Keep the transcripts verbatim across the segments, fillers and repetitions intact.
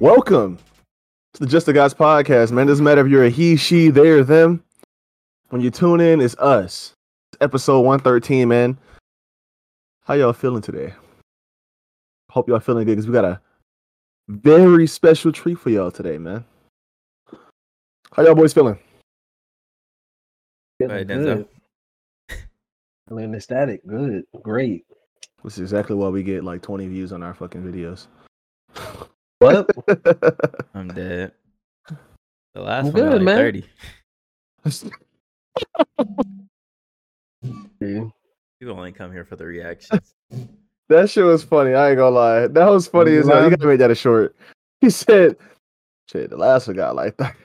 Welcome to the Just the Guys podcast, man. Doesn't matter if you're a he, she, they, or them. When you tune in, it's us. It's episode one thirteen, man. How y'all feeling today? Hope y'all feeling good because we got a very special treat for y'all today, man. How y'all boys feeling? Feeling good. Feeling ecstatic. Good. Great. This is exactly why we get like twenty views on our fucking videos. What? I'm dead. The last I'm one good, got like man. thirty. Yeah. People only come here for the reactions. That shit was funny. I ain't gonna lie. That was funny as hell. You gotta make that a short. He said, "Shit, the last one got like that."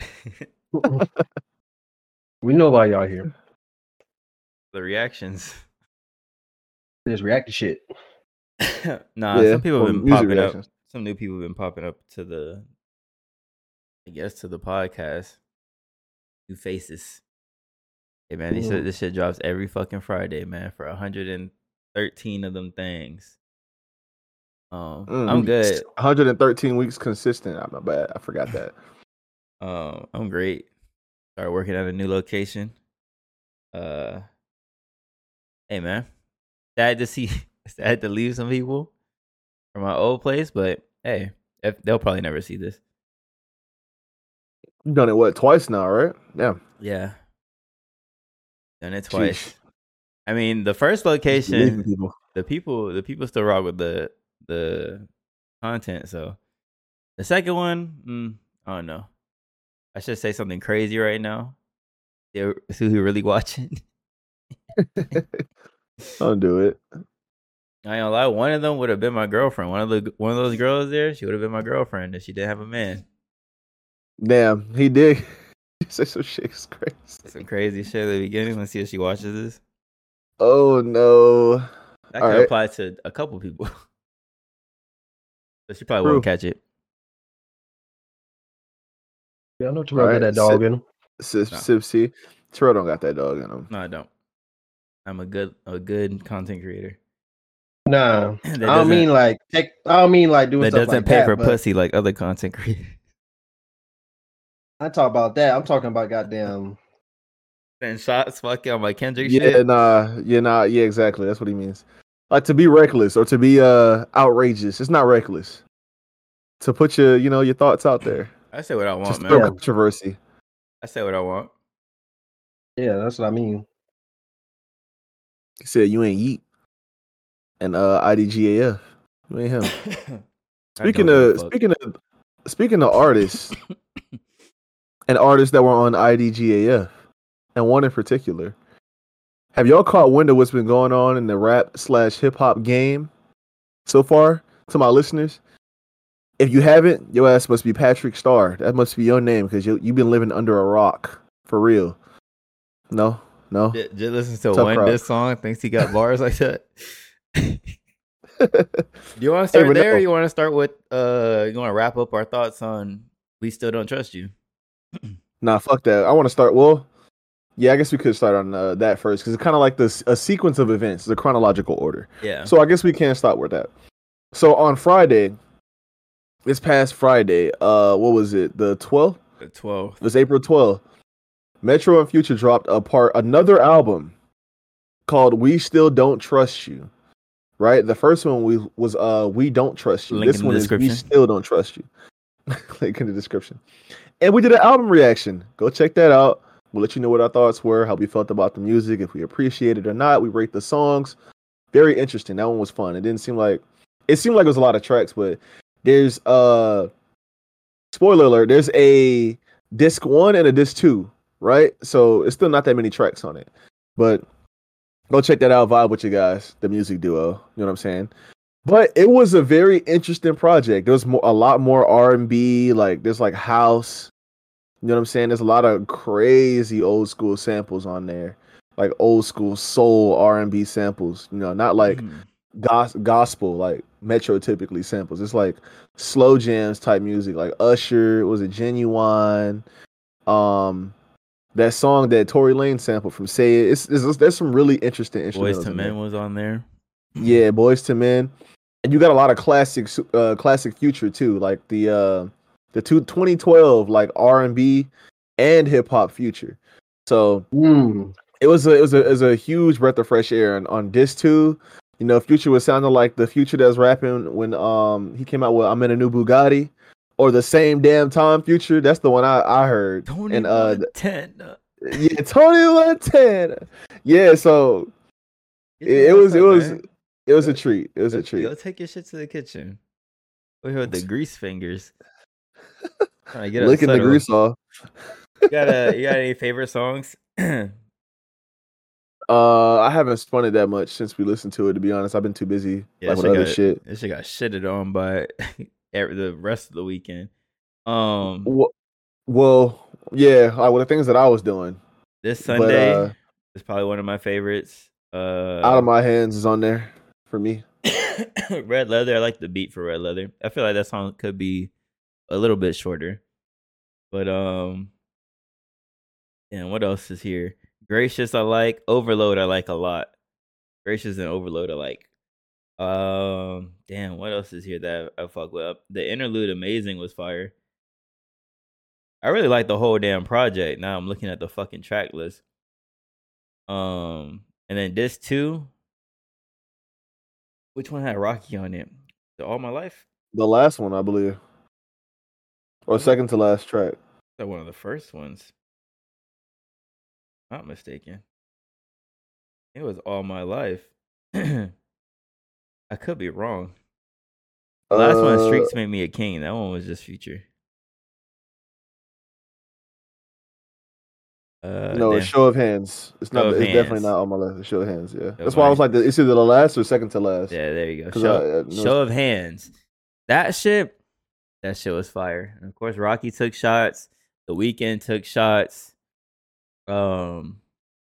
We know why y'all here. The reactions. Just react to shit. Nah, Yeah, some people have or been music popping reactions. up. Some new people have been popping up to the, I guess, to the podcast. New faces. Hey man, this shit, this shit drops every fucking Friday, man, for one hundred thirteen of them things. Um, Mm, I'm good. one hundred thirteen weeks consistent. I'm not bad. I forgot that. Um, I'm great. Started working at a new location. Uh, hey man, sad to see, sad to leave some people from my old place, but hey, if, they'll probably never see this. You've done it what twice now, right? Yeah. Yeah, done it twice. Sheesh. I mean, the first Leaving location, people. the people, the people still rock with the the content. So the second one, mm, I don't know. I should say something crazy right now. See who really watching. Don't do it. I ain't gonna lie. One of them would have been my girlfriend. One of the one of those girls there, she would have been my girlfriend if she didn't have a man. Damn, he did. He said some shit. It's crazy. Some crazy shit at the beginning. Let's see if she watches this. Oh no. That All could right. apply to a couple people. But she probably True. won't catch it. Y'all know Terrell Alright, got that dog sit- in him. Sis, No. Sip C. Terrell don't got that dog in him. No, I don't. I'm a good a good content creator. Nah. That I don't doesn't- mean like take, I don't mean like doing That stuff doesn't like pay that, for but pussy like other content creators. I talk about that. I'm talking about goddamn And shots fucking on my Kendrick Yeah, shit. nah, yeah, nah, yeah, exactly. That's what he means. Like to be reckless or to be uh outrageous. It's not reckless. To put your, you know, your thoughts out there. I say what I want, Just man. throw Yeah. controversy. I say what I want. yeah, that's what I mean. He said you ain't Yeet. And uh I D G A F. You ain't him. I Speaking don't give a of fuck. speaking of speaking of artists and artists that were on I D G A F, and one in particular. Have y'all caught wind of what's been going on in the rap slash hip hop game so far? To my listeners, if you haven't, your ass must be Patrick Starr. That must be your name because you you've been living under a rock for real. No, no. J- Just listen to Tough one crowd. diss song. Thinks he got bars like that. Do you want to Hey, start but there? no. Or you want to start with? Uh, you want to wrap up our thoughts on "We Still Don't Trust You"? Nah, fuck that. I want to start. Well, yeah, I guess we could start on uh, that first because it's kind of like this a sequence of events, the chronological order. Yeah. So I guess we can start with that. So on Friday, this past Friday, uh, what was it? The twelfth? The twelfth. It was April twelfth. Metro and Future dropped a part another album called "We Still Don't Trust You." Right, the first one we was uh "We Don't Trust You." Link This in the one is "We description. Still Don't Trust You." Link in the description. And we did an album reaction. Go check that out. We'll let you know what our thoughts were, how we felt about the music, if we appreciate it or not. We rate the songs. Very interesting. That one was fun. It didn't seem like it seemed like it was a lot of tracks, but there's uh spoiler alert, there's a disc one and a disc two, right? So it's still not that many tracks on it. But go check that out, vibe with you guys, the music duo. You know what I'm saying? But it was a very interesting project. There was more, a lot more R and B, like there's like house. You know what I'm saying? There's a lot of crazy old school samples on there, like old school soul R and B samples. You know, not like Mm. gos- gospel like Metro typically samples. It's like slow jams type music, like Usher. Was it Genuine? Um, that song that Tory Lane sampled from Say It. It's, it's there's some really interesting Boys instrumentals to in there. Men was on there. Yeah, Boys to Men, and you got a lot of classic, uh, classic Future too, like the uh, the two twenty twelve like R and B and hip hop Future. So Mm. it was a it was a it was a huge breath of fresh air. And on disc two, you know, Future was sounding like the Future that's rapping when um he came out with I'm in a new Bugatti, or the same damn time Future. That's the one I I heard. Tony and uh Montana. yeah, Tony Montana. Yeah, so Get it, your it ass was up, it was man. it was a Go- treat. It was a Go, treat. go take your shit to the kitchen. We're here with the grease fingers. Trying to get us Licking the settled. grease off. You got a, you got any favorite songs? Uh, I haven't spun it that much since we listened to it. To be honest, I've been too busy Yeah, like this with shit other got, shit. This shit got shitted on by every, the rest of the weekend. Um, Well, well, yeah, like with the things that I was doing. this But Sunday uh, is probably one of my favorites. Uh, Out of My Hands is on there for me. Red Leather. I like the beat for Red Leather. I feel like that song could be a little bit shorter, but um, and what else is here? Gracious, I like. Overload, I like a lot. Gracious and Overload, I like. Um, damn, what else is here that I fuck with? The interlude, Amazing, was fire. I really like the whole damn project. Now I'm looking at the fucking track list. Um, and then this too. Which one had Rocky on it? The All My Life? The last one, I believe, or second to last track. That one of the first ones. Not mistaken. It was All My Life. I could be wrong. The last one, Uh, Streets Made Me a King. That one was just Future. Uh, no, damn. it's Show of Hands. It's not. Show of It's Hands. definitely not on my list. It's Show of Hands. Yeah, Show that's of why I was Hands. like, it's either the last or second to last. Yeah, there you go. 'Cause Show, I- I know- show of Hands. That shit, that shit was fire. And of course, Rocky took shots. The Weeknd took shots. Um,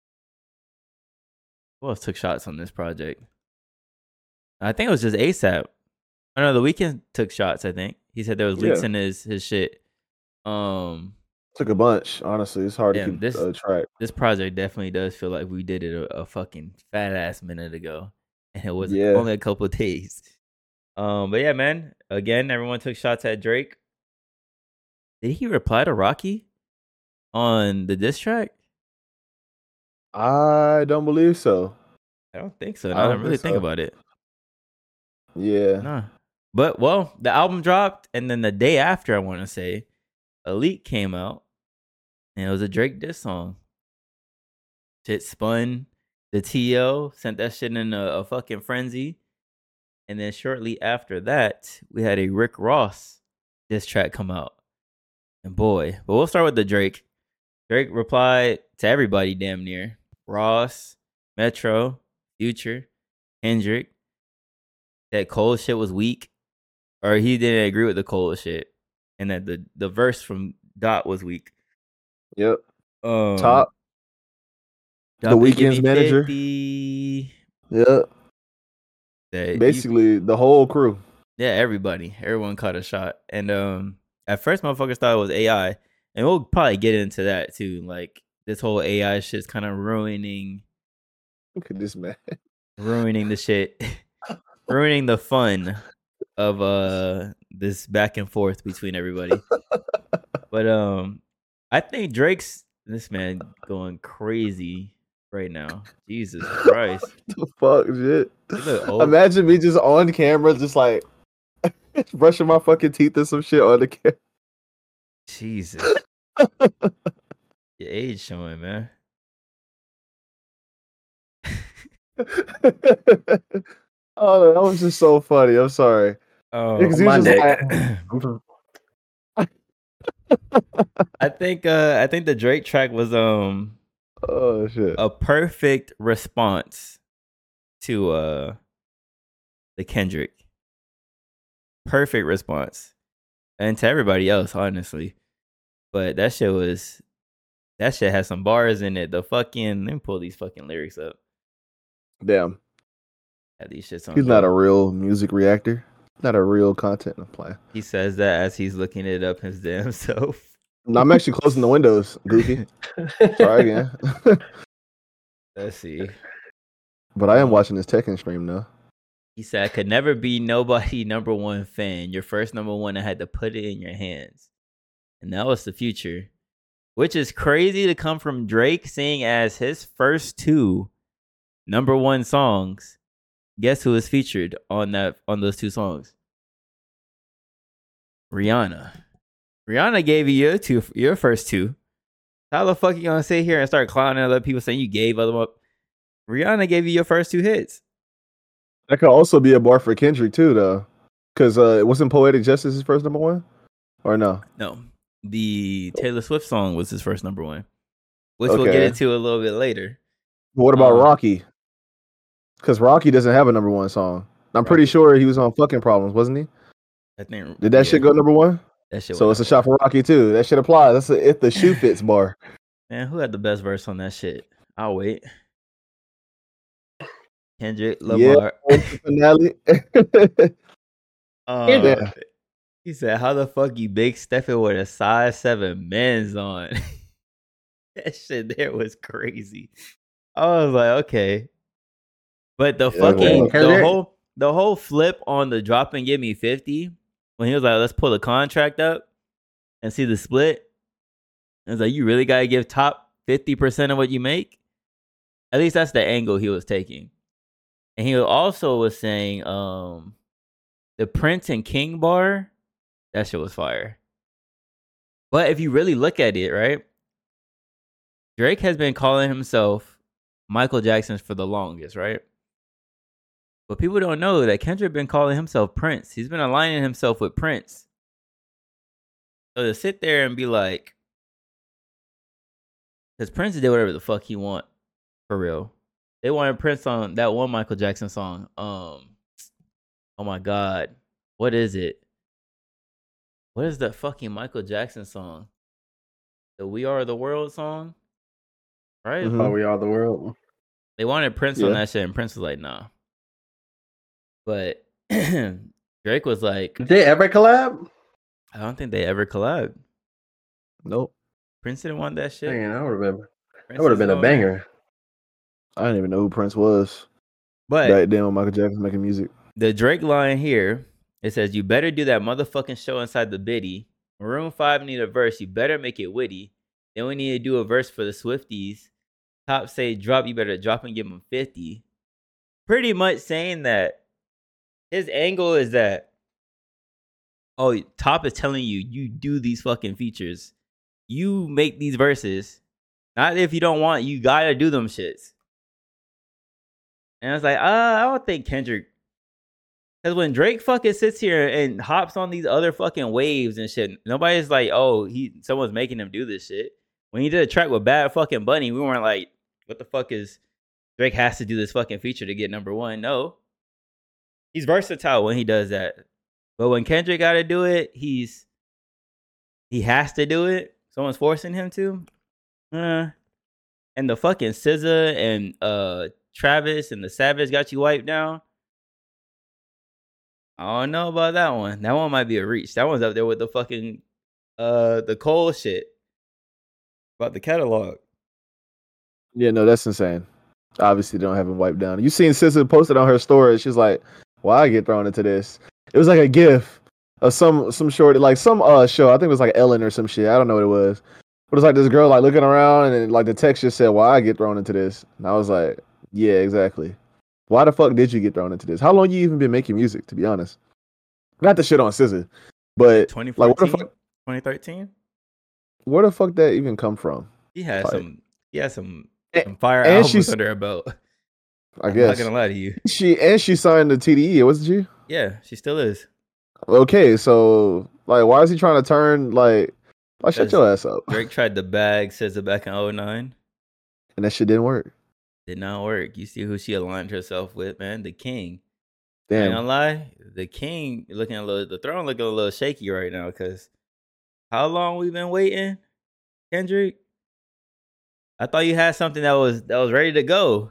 who else took shots on this project? I think it was just ASAP. Oh no, The Weeknd took shots. I think he said there was leaks Yeah. in his his shit. Um, Took a bunch. Honestly, it's hard Damn, to keep this- a track. this project definitely does feel like we did it a, a fucking fat ass minute ago, and it was Yeah. only a couple of days. Um, but yeah, man. Again, everyone took shots at Drake. Did he reply to Rocky on the diss track? I don't believe so. I don't think so. I Now that I don't really think think so. about it. Yeah. No. But well, the album dropped, and then the day after, I want to say, a leak came out, and it was a Drake diss song. Shit spun. The T O sent that shit in a, a fucking frenzy, and then shortly after that, we had a Rick Ross diss track come out. And boy, but we'll start with the Drake. Drake replied to everybody damn near. Ross, Metro, Future, Kendrick. That Cole shit was weak. Or he didn't agree with the Cole shit. And that the, the verse from Dot was weak. Yep. Um, Top. Dot The Big Give Weeknd's Me manager. fifty. Yep. That you- Basically, the whole crew. Yeah, everybody. Everyone caught a shot. And um, at first, motherfuckers thought it was A I. And we'll probably get into that too. Like, this whole A I shit's kind of ruining Look at this man. ruining the shit. ruining the fun of uh this back and forth between everybody. But um I think Drake's this man going crazy right now. Jesus Christ. The fuck, shit. You look old. Imagine me just on camera, just like brushing my fucking teeth or some shit on the camera. Jesus. Your age showing, man. Oh, that was just so funny. I'm sorry. Oh, Because he my was just neck. like, I think uh I think the Drake track was um oh shit. a perfect response to uh the Kendrick. Perfect response. And to everybody else, honestly. But that shit was that shit has some bars in it. The fucking let me pull these fucking lyrics up. Damn. Have these shits on. He's not go. a real music reactor. Not a real content plan. He says that as he's looking it up his damn self. No, I'm actually closing the windows, Goofy. Try again. Let's see. But I am watching this Tekken stream now. He said, I could never be nobody number one fan. Your first number one, I had to put it in your hands. and that was The Future, which is crazy to come from Drake, seeing as his first two number one songs. Guess who was featured on that on those two songs? Rihanna. Rihanna gave you your two, your first two. How the fuck you gonna sit here and start clowning other people saying you gave other up? Rihanna gave you your first two hits. That could also be a bar for Kendrick too, though, because uh, it wasn't Poetic Justice his first number one, or no? No, the Taylor Swift song was his first number one, which we'll get Okay. into a little bit later. But what about Um, Rocky? Because Rocky doesn't have a number one song. I'm pretty Rocky- sure he was on Fucking Problems, wasn't he? I think Did that yeah, shit go number one? That shit. So went it's a number shot for Rocky too. That shit applies. That's a if the shoe fits bar. one. Man, who had the best verse on that shit? I'll wait. Kendrick Lamar. Yeah, finale. Uh, Yeah. He said, "How the fuck you big stepping with a size seven men's on?" That shit there was crazy. I was like, okay, but the Yeah, fucking man. the whole the whole flip on the drop and give me fifty when he was like, "Let's pull the contract up and see the split." I was like, "You really gotta give top fifty percent of what you make." At least that's the angle he was taking, and he also was saying, um, the Prince and King bar. That shit was fire. But if you really look at it, right? Drake has been calling himself Michael Jackson for the longest, right? But people don't know that Kendrick been calling himself Prince. He's been aligning himself with Prince. So to sit there and be like, because Prince did whatever the fuck he want, for real. They wanted Prince on that one Michael Jackson song. Um, oh my God, what is it? What is that fucking Michael Jackson song? The We Are the World song? Right? Mhm. Oh, we are the world. They wanted Prince Yeah. on that shit, and Prince was like, nah. But Drake was like, Did they ever collab? I don't think they ever collabed. Nope. Prince didn't want that shit. Dang, that would have been Prince that would have is been a going- banger. I didn't even know who Prince was But back then when Michael Jackson was making music. the Drake line here, it says, you better do that motherfucking show inside the biddy. Maroon five need a verse. You better make it witty. Then we need to do a verse for the Swifties. Top say drop. You better drop and give them fifty. Pretty much saying that his angle is that, oh, Top is telling you, you do these fucking features. You make these verses. Not if you don't want, you gotta do them shits. And I was like, uh, I don't think Kendrick. Because when Drake fucking sits here and hops on these other fucking waves and shit, nobody's like, oh, he someone's making him do this shit. When he did a track with Bad fucking Bunny, we weren't like, what the fuck is Drake has to do this fucking feature to get number one? No. He's versatile when he does that. But when Kendrick got to do it, he's he has to do it. Someone's forcing him to. Uh, and the fucking S Z A and uh Travis and the Savage got you wiped down. I don't know about that one. That one might be a reach. That one's up there with the fucking uh the Cole shit about the catalog. Yeah, no, that's insane. Obviously, they don't have him wiped down. You seen S Z A posted on her story? She's like, "Why I get thrown into this?" It was like a gif of some some short, like some uh show. I think it was like Ellen or some shit. I don't know what it was. But it's like this girl like looking around, and then, like the text just said, "Why I get thrown into this?" And I was like, "Yeah, exactly. Why the fuck did you get thrown into this? How long you even been making music? To be honest, not the shit on S Z A, but twenty like where the fourteen, fuck, twenty thirteen. where the fuck that even come from? He had Like- some he had some, And- some fire and albums she's- under her belt. I I'm guess not gonna lie to you. she and she signed the T D E, wasn't she? Yeah, she still is. Okay, so like, why is he trying to turn like, like shut Because your ass up? Drake tried to bag S Z A back in oh nine. And that shit didn't work. Did not work. You see who she aligned herself with, man? The king. I ain't Damn. gonna lie, the king looking a little, the throne looking a little shaky right now. Cause how long we been waiting, Kendrick? I thought you had something that was that was ready to go.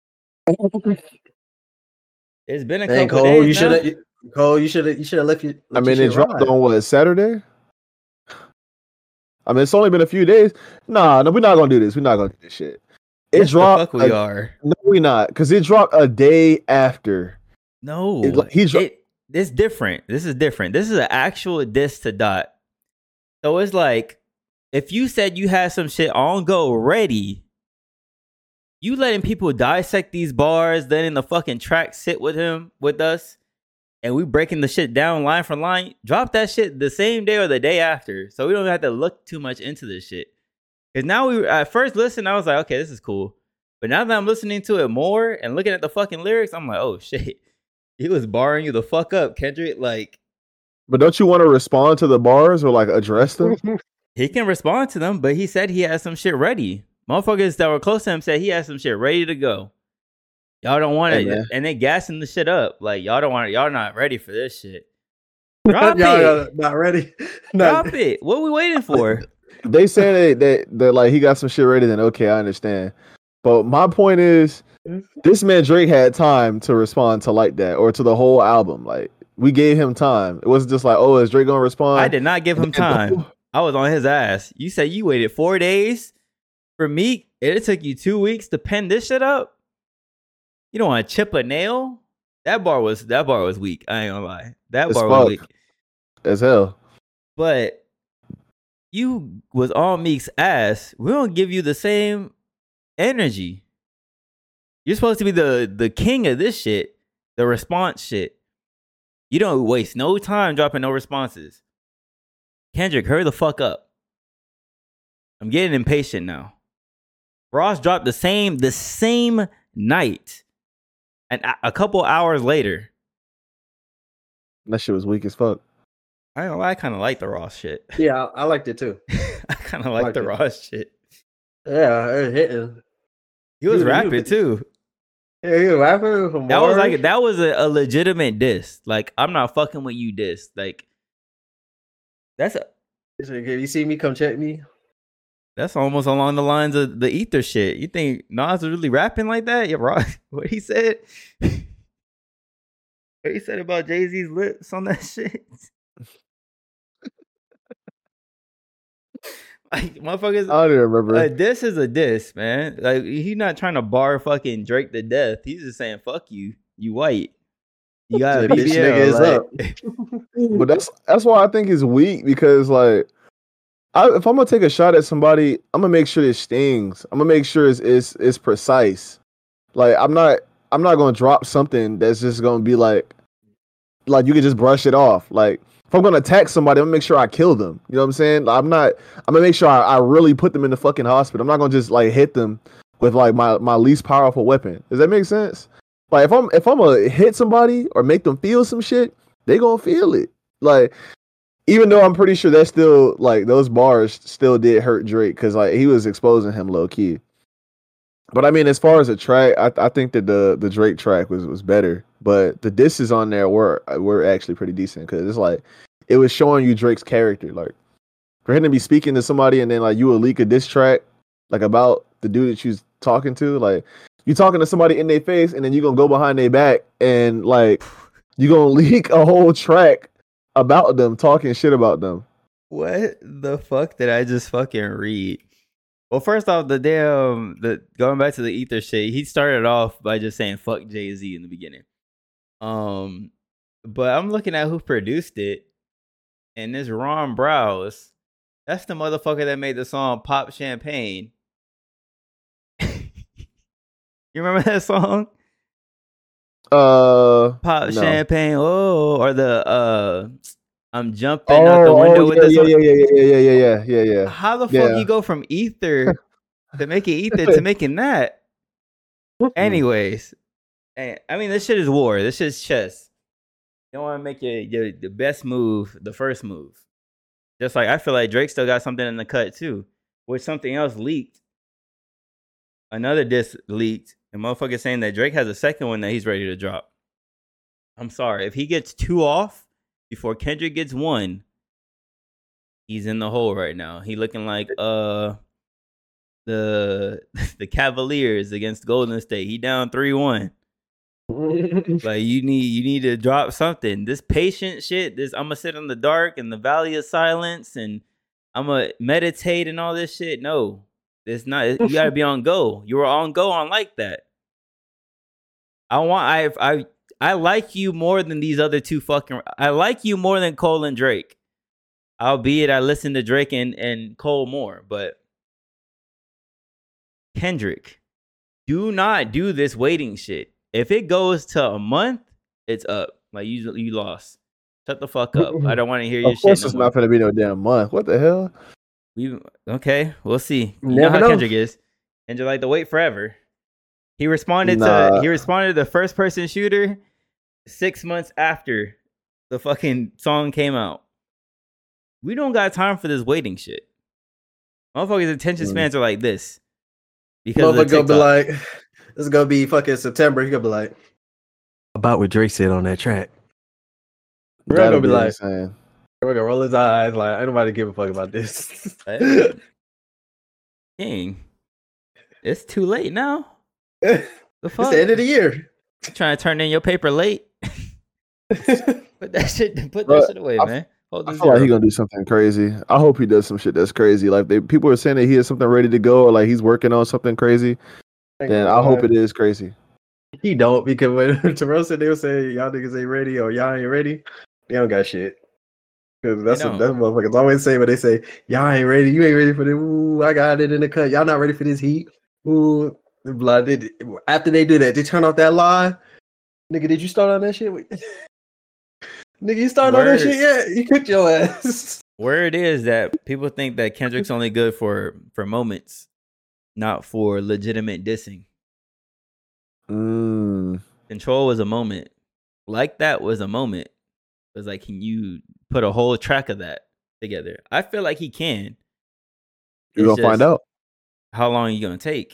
It's been a Dang, couple Cole, days you now. should have Cole, you should have you should have left you. I mean, it dropped on what, Saturday? I mean, it's only been a few days. Nah, no, we're not gonna do this. We're not gonna do this shit. It Yes, the dropped. fuck we a- are. No, we not, because it dropped a day after. No, It- he dro- it, it's different. This is different. This is an actual diss to Dot. So it's like, if you said you had some shit on go ready, you letting people dissect these bars, then in the fucking track sit with him, with us, and we breaking the shit down line for line, drop that shit the same day or the day after. So we don't have to look too much into this shit. Because now we, at first listen, I was like, okay, this is cool. But now that I'm listening to it more and looking at the fucking lyrics, I'm like, oh shit. He was barring you the fuck up, Kendrick. Like, But don't you want to respond to the bars or like address them? he can respond to them, but he said he had some shit ready. Motherfuckers that were close to him said he had some shit ready to go. Y'all don't want Hey, it, man. and they gassing the shit up. Like, y'all don't want it. Y'all not ready for this shit. Drop Y'all, it. y'all not ready. Drop Not, it. What are we waiting for? They say that, that that like he got some shit ready, then okay, I understand. But my point is, this man Drake had time to respond to like that or to the whole album. Like we gave him time. It wasn't just like, oh, is Drake gonna respond? I did not give him time. I was on his ass. You said you waited four days for me. It took you two weeks to pen this shit up. You don't want to chip a nail? That bar was that bar was weak. I ain't gonna lie. That As bar was fuck. weak. As hell. But you was on Meek's ass. We don't give you the same energy. You're supposed to be the the king of this shit, the response shit. You don't waste no time dropping no responses. Kendrick, hurry the fuck up. I'm getting impatient now. Ross dropped the same the same night, and a, a couple hours later. That shit was weak as fuck. I don't know. I kind of like the Ross shit. yeah, I, I liked it too. I kind of like Liked the it. Ross shit. Yeah, it hitting. He was Dude, he rapping was- too. Yeah, he was rapping from That was bars. like that was a, a legitimate diss. Like, I'm not fucking with you diss. Like, that's a, He's like, "If you see me, come check me." that's almost along the lines of the Ether shit. You think Nas was really rapping like that? Yeah, Ross. What he said? What he said about Jay-Z's lips on that shit? Like, motherfuckers. I don't even remember. Uh, this is a diss, man. Like, he's not trying to bar fucking Drake to death. He's just saying, "Fuck you, you white. You got a Said, "Bitch, B B L." nigga is like- But that's that's why I think it's weak because like, I, if I'm gonna take a shot at somebody, I'm gonna make sure it stings. I'm gonna make sure it's it's, it's precise. Like I'm not I'm not gonna drop something that's just gonna be like, like you can just brush it off. Like if I'm gonna attack somebody, I'm gonna make sure I kill them. You know what I'm saying? Like, I'm not. I'm gonna make sure I, I really put them in the fucking hospital. I'm not gonna just like hit them with like my my least powerful weapon. Does that make sense? Like if I'm if I'm gonna hit somebody or make them feel some shit, they gonna feel it. Like even though I'm pretty sure that still like those bars still did hurt Drake because like he was exposing him low key. But I mean, as far as a track, I I think that the the Drake track was was better. But the disses on there were were actually pretty decent because it's like it was showing you Drake's character. Like for him to be speaking to somebody and then like you would leak a diss track like about the dude that you was talking to, like you talking to somebody in their face and then you gonna go behind their back and like you gonna leak a whole track about them talking shit about them. What the fuck did I just fucking read? Well, first off, the damn the going back to the Ether shit, he started off by just saying fuck Jay-Z in the beginning. Um, but I'm looking at who produced it, and this Ron Browse, that's the motherfucker that made the song Pop Champagne. You remember that song? Uh, Pop no. Champagne, oh, or the uh I'm jumping Oh, out the window oh with yeah, this yeah, one. yeah, yeah, yeah, yeah, yeah, yeah, yeah, yeah. How the fuck Yeah. you go from Ether to making Ether to making that? Anyways, eh, I mean, this shit is war. This shit's chess. You don't want to make your, your the best move the first move. Just like I feel like Drake still got something in the cut too, which something else leaked. Another disc leaked, and motherfucker saying that Drake has a second one that he's ready to drop. I'm sorry, if he gets two off before Kendrick gets one, he's in the hole right now. He looking like uh the the Cavaliers against Golden State. He down three one. Like you need you need to drop something. This patient shit, this I'm gonna sit in the dark in the valley of silence and I'm gonna meditate and all this shit. No, it's not. You gotta be on go. You were on go on like that. I want I I I like you more than these other two fucking. I like you more than Cole and Drake. Albeit I listen to Drake and, and Cole more, but Kendrick, do not do this waiting shit. If it goes to a month, it's up. Like you, you lost. Shut the fuck up. I don't want to hear your Of course, shit. it's No not going to be no damn month. What the hell? We okay. We'll see. You Never know how know. Kendrick is. Kendrick like to wait forever. He responded Nah. to he responded to the first person shooter six months after the fucking song came out. We don't got time for this waiting shit. Motherfuckers' attention Mm. spans are like this. Because of the Motherfucker gonna be TikTok. like, this is gonna be fucking September. He gonna be like, About what Drake said on that track. We're gonna That'd be like- insane. we're gonna roll his eyes. Like, ain't nobody give a fuck about this. Hey. King, it's too late now. it's The fuck? the end of the year. Trying to turn in your paper late. Put that shit. Put that But shit away, I- man. Hold I this feel like zero. he's gonna do something crazy. I hope he does some shit that's crazy. Like they, people are saying that he has something ready to go, or like he's working on something crazy. Then I hope it is crazy. He don't, because when Terrell said they would say y'all niggas ain't ready or y'all ain't ready, they don't got shit. Because that's They what don't. that's what motherfuckers always say when they say y'all ain't ready, you ain't ready for this. Ooh, I got it in the cut. Y'all not ready for this heat. Ooh, blah. They, after they do that, they turn off that line. Nigga, did you start on that shit? Nigga, you started on that Word. shit yet? You cooked your ass. Where it is that people think that Kendrick's only good for for moments, not for legitimate dissing. Mm. Control was a moment. Like that was a moment. It was like, can you put a whole track of that together? I feel like he can. You're It's gonna find just out. how long you gonna take.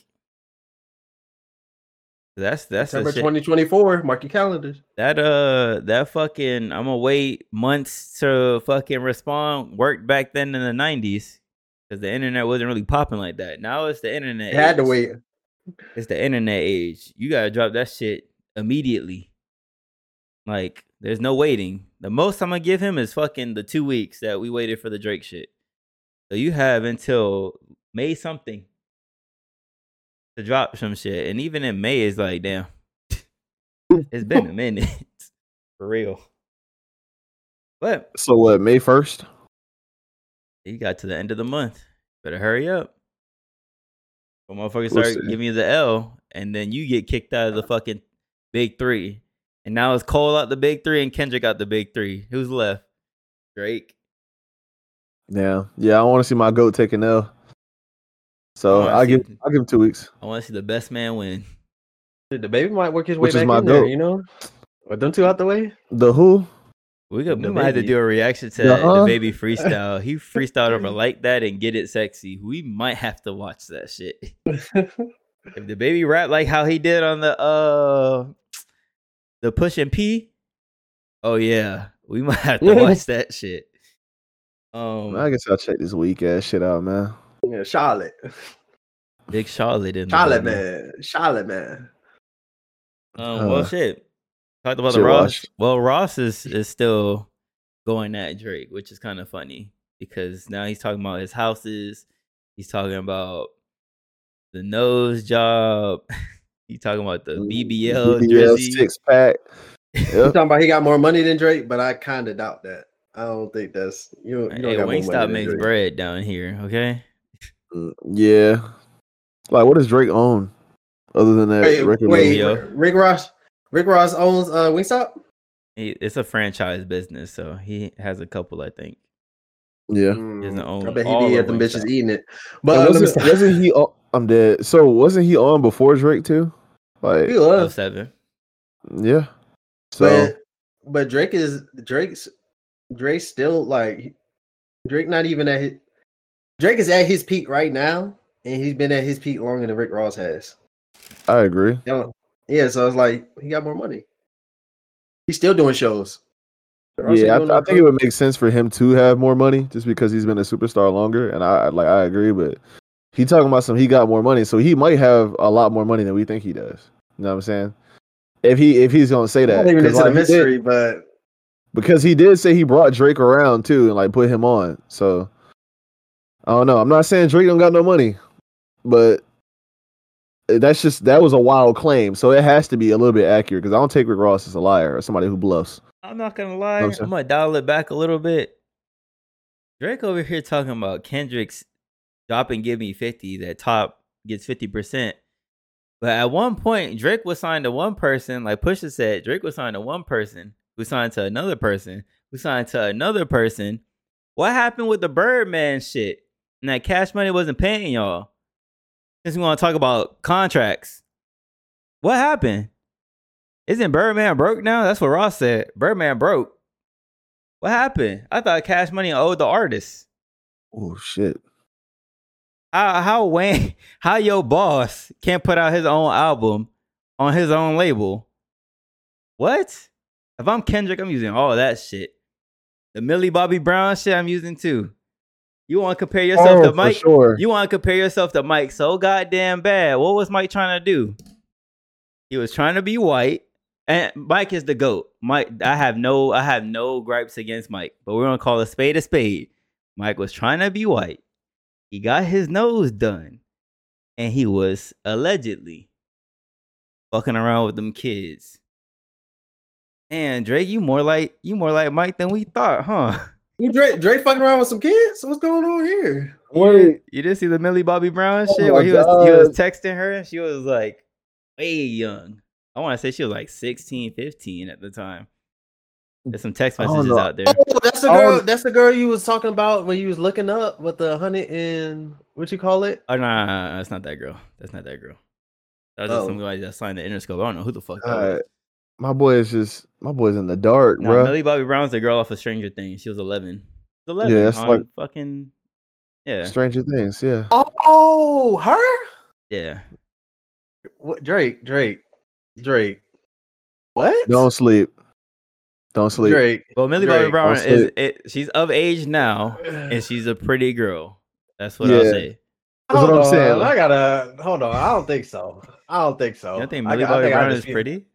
That's that's the September shit. twenty twenty-four. Mark your calendars. That uh that fucking I'm gonna wait months to fucking respond worked back then in the nineties because the internet wasn't really popping like that. Now it's the internet. They had to age. wait. It's the internet age. You gotta drop that shit immediately. Like there's no waiting. The most I'm gonna give him is fucking the two weeks that we waited for the Drake shit. So you have until May something to drop some shit, and even in May is like damn. It's been a minute. For real. But So what? May first. you got to the end of the month. Better hurry up. But motherfuckers We'll start see. giving you the L, and then you get kicked out of the fucking big three. And now it's Cole out the big three and Kendrick out the big three. Who's left? Drake. Yeah, yeah. I want to see my goat take an L. So I wanna I see- give I give him two weeks. I want to see the best man win. Shit, the baby might work his way Which is back my in there, goat. you know? Or them two out the way? The who? We could we The might have to Baby. do a reaction to that, the Uh-uh. baby freestyle. He freestyled over like that and get it sexy. We might have to watch that shit. If the baby rap like how he did on the uh the Push and P, oh yeah, we might have to watch that shit. Um, I guess I'll check this weak ass shit out, man. Yeah, Charlotte. Big Charlotte in the Charlotte, building. man. Charlotte, man. Um, well, Uh, shit. Talked about the shit Ross. washed. Well, Ross is is still going at Drake, which is kind of funny because now he's talking about his houses. He's talking about the nose job. He's talking about the B B L B B L Drizzy. six pack. You Yep. talking about he got more money than Drake, but I kind of doubt that. I don't think that's you. You don't Hey, got more Wingstop money than makes Drake. bread down here. Okay. Mm, Yeah. Like, what does Drake own other than that Wait, record wait, label? label. Rick Ross. Rick Ross owns uh, Wingstop. He, it's a franchise business, so he has a couple, I think. Yeah. doesn't own I bet he all be of at them bitches Wingstop. eating it. And But uh, let me wasn't, stop. wasn't he? On, I'm dead. So wasn't he on before Drake too? Like, He Oh was. seven. yeah. So But but Drake is Drake's Drake's still like Drake not even at his Drake is at his peak right now, and he's been at his peak longer than Rick Ross has. I agree. You know? Yeah, so it's like he got more money. He's still doing shows. Rick Ross ain't Yeah, I, doing I no think it shows. would make sense for him to have more money just because he's been a superstar longer, and I like I agree. But he talking about some he got more money, so he might have a lot more money than we think he does. You know what I'm saying? If he if he's gonna say that, Not even 'cause, into the like, he did- mystery, but because he did say he brought Drake around too and like put him on. So I don't know. I'm not saying Drake don't got no money, but that's just that was a wild claim. So it has to be a little bit accurate because I don't take Rick Ross as a liar or somebody who bluffs. I'm not gonna lie. I'm I'm sorry. gonna dial it back a little bit. Drake over here talking about Kendrick's drop and give me fifty. That top gets fifty percent. But at one point, Drake was signed to one person. Like Pusha said, Drake was signed to one person who signed to another person who signed to another person. What happened with the Birdman shit? And that Cash Money wasn't paying y'all. Since we want to talk about contracts. What happened? Isn't Birdman broke now? That's what Ross said. Birdman broke. What happened? I thought Cash Money owed the artist. Oh shit. How how Wayne, how your boss can't put out his own album on his own label? What? If I'm Kendrick, I'm using all that shit. The Millie Bobby Brown shit I'm using too. You want to compare yourself Oh, to for Mike? sure. You want to compare yourself to Mike so goddamn bad. What was Mike trying to do? He was trying to be white. And Mike is the GOAT. Mike, I have no, I have no gripes against Mike, but we're gonna call a spade a spade. Mike was trying to be white. He got his nose done, and he was allegedly fucking around with them kids. And Drake, you more like you more like Mike than we thought, huh? You Drake, Drake fucking around with some kids? What's going on here? Wait. You didn't see the Millie Bobby Brown Oh shit my where he was he was God. texting her and she was like way young. I want to say she was like sixteen, fifteen at the time. There's some text I don't messages know. out there. Oh, that's the Oh. girl. That's the girl you was talking about when you was looking up with the hundred and what you call it? Oh no, no, no, no, that's not that girl. That's not that girl. That was just Oh. somebody that signed the Interscope. I don't know who the fuck that Uh, was. my boy is just my boy's in the dark, No, bro. Millie Bobby Brown's the girl off of Stranger Things. She was eleven. She was eleven Yeah, that's on like- fucking yeah, Stranger Things, yeah. Oh, her? yeah. What? Drake, Drake, Drake. What? Don't sleep. Don't sleep. Drake. Well, Millie Bobby Drake, Brown don't is sleep. it, she's of age now, and she's a pretty girl. That's what Yeah. I'll say. That's Hold what I'm on, saying. I gotta hold on. I don't think so. I don't think so. You don't think I Millie got- I Bobby think I Brown just is feel- pretty?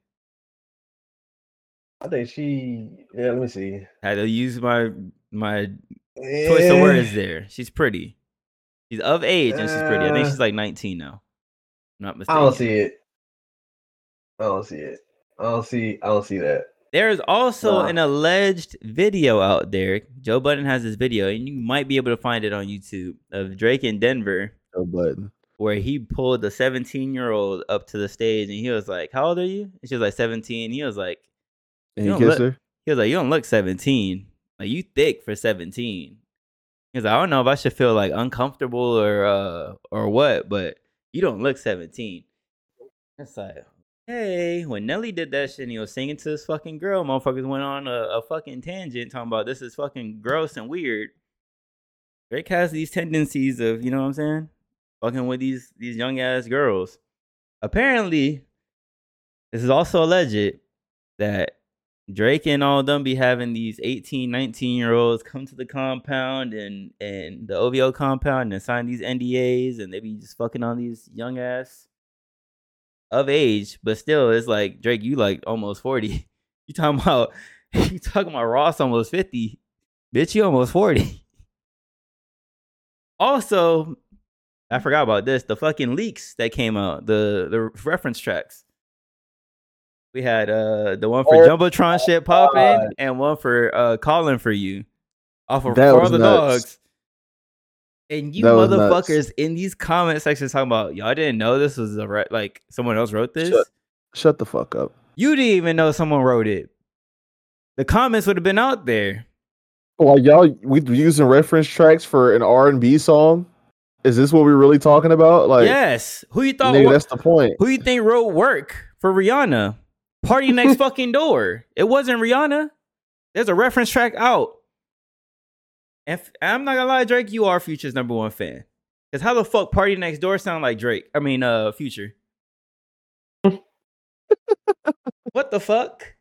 I think she. Yeah, let me see. I had to use my my choice of Eh, words there. She's pretty. She's of age and she's pretty. I think Uh, she's like nineteen now. I'm not I mistaken. don't see it. I don't see it. I don't see. I don't see that. There's also Nah. an alleged video out there. Joe Budden has this video, and you might be able to find it on YouTube of Drake in Denver, No button. where he pulled the seventeen year old up to the stage, and he was like, "How old are you?" And she was like seventeen. He was like, And You you don't kiss look- her? "He was like, you don't look seventeen. Like you thick for seventeen." He was like, "I don't know if I should feel like uncomfortable or uh or what, but you don't look seventeen." It's like, hey, when Nelly did that shit and he was singing to this fucking girl, motherfuckers went on a, a fucking tangent talking about this is fucking gross and weird. Drake has these tendencies of, you know what I'm saying? Fucking with these these young ass girls. Apparently, this is also alleged that Drake and all them be having these eighteen, nineteen year olds come to the compound and, and the O V O compound and sign these N D As, and they be just fucking on these young ass of age, but still, it's like Drake, you like almost forty. You talking about you talking about Ross almost fifty, bitch. You almost forty. Also, I forgot about this. The fucking leaks that came out, the the reference tracks. We had uh the one for Oh, Jumbotron shit popping, God. and one for uh calling for you off of That For was the nuts. Dogs. And you That was nuts. motherfuckers in these comment sections talking about y'all didn't know this was a re- like someone else wrote this. Shut- Shut the fuck up. You didn't even know someone wrote it. The comments would have been out there. Like y'all, we using reference tracks for an R and B song. Is this what we're really talking about? Like, Yes. Who you thought? nigga, wo- that's the point. who you think wrote "Work" for Rihanna? Party next fucking door. It wasn't Rihanna. There's a reference track out. And f- I'm not gonna lie, Drake, you are Future's number one fan. Cause how the fuck Party Next Door sound like Drake? I mean, uh, Future. What the fuck?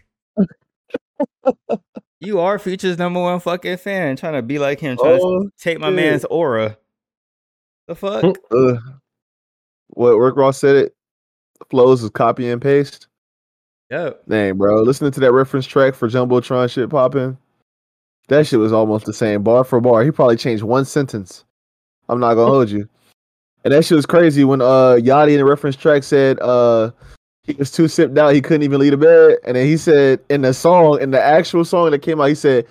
You are Future's number one fucking fan, trying to be like him, trying to Oh, take my shit. man's aura. The fuck? uh, what Rick Ross said it. Flows is copy and paste. Yep. Dang, bro. Listening to that reference track for Jumbotron shit popping. That shit was almost the same bar for bar. He probably changed one sentence. I'm not gonna hold you. And that shit was crazy when uh Yachty in the reference track said uh he was too sipped out, he couldn't even leave the bed. And then he said in the song, in the actual song that came out, he said,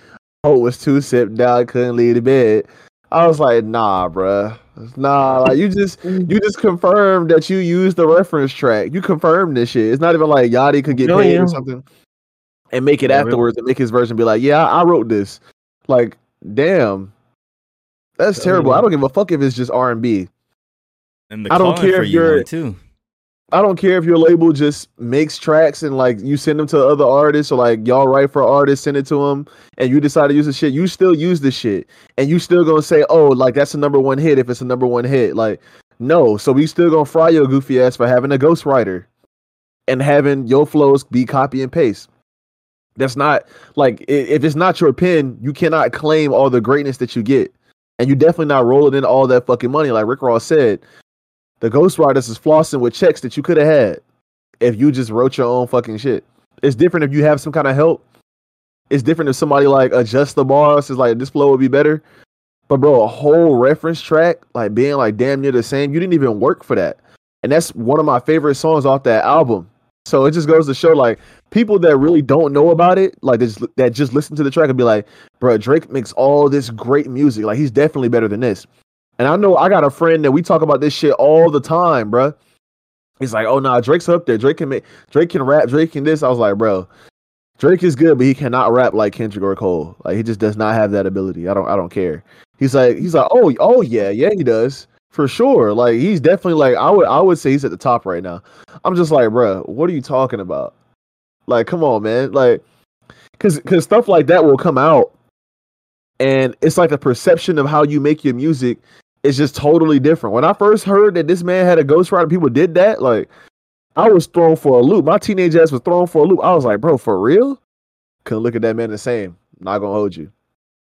Hope was too sipped down, couldn't leave the bed. I was like, nah, bruh. Nah, like you just you just confirmed that you used the reference track. You confirmed this shit. It's not even like Yachty could get Oh, paid yeah. or something and make it Yeah, afterwards and make his version be like, yeah, I, I wrote this. Like, damn. That's Oh, terrible. yeah. I don't give a fuck if it's just R and B. And the I don't calling care for if you you're- one too. I don't care if your label just makes tracks and like you send them to other artists or like y'all write for artists, send it to them, and you decide to use the shit. You still use the shit, and you still gonna say, "Oh, like that's a number one hit." If it's a number one hit, like no. So we still gonna fry your goofy ass for having a ghostwriter and having your flows be copy and paste. That's not like i- if it's not your pen, you cannot claim all the greatness that you get, and you definitely not rolling in all that fucking money. Like Rick Ross said. The ghostwriters is flossing with checks that you could have had if you just wrote your own fucking shit. It's different if you have some kind of help. It's different if somebody like adjusts the bars, is like this flow would be better. But bro, a whole reference track, like being like damn near the same, you didn't even work for that. And that's one of my favorite songs off that album. So it just goes to show like people that really don't know about it, like that just, that just listen to the track and be like, bro, Drake makes all this great music. Like he's definitely better than this. And I know I got a friend that we talk about this shit all the time, bro. He's like, oh nah, Drake's up there. Drake can make, Drake can rap, Drake can this. I was like, bro, Drake is good, but he cannot rap like Kendrick or Cole. Like he just does not have that ability. I don't, I don't care. He's like, he's like, oh, oh yeah, yeah, he does for sure. Like he's definitely like, I would, I would say he's at the top right now. I'm just like, bro, what are you talking about? Like, come on, man. Like, cause, cause stuff like that will come out, and it's like the perception of how you make your music. It's just totally different. When I first heard that this man had a ghostwriter, people did that. Like, I was thrown for a loop. My teenage ass was thrown for a loop. I was like, bro, for real? Couldn't look at that man the same. Not gonna hold you.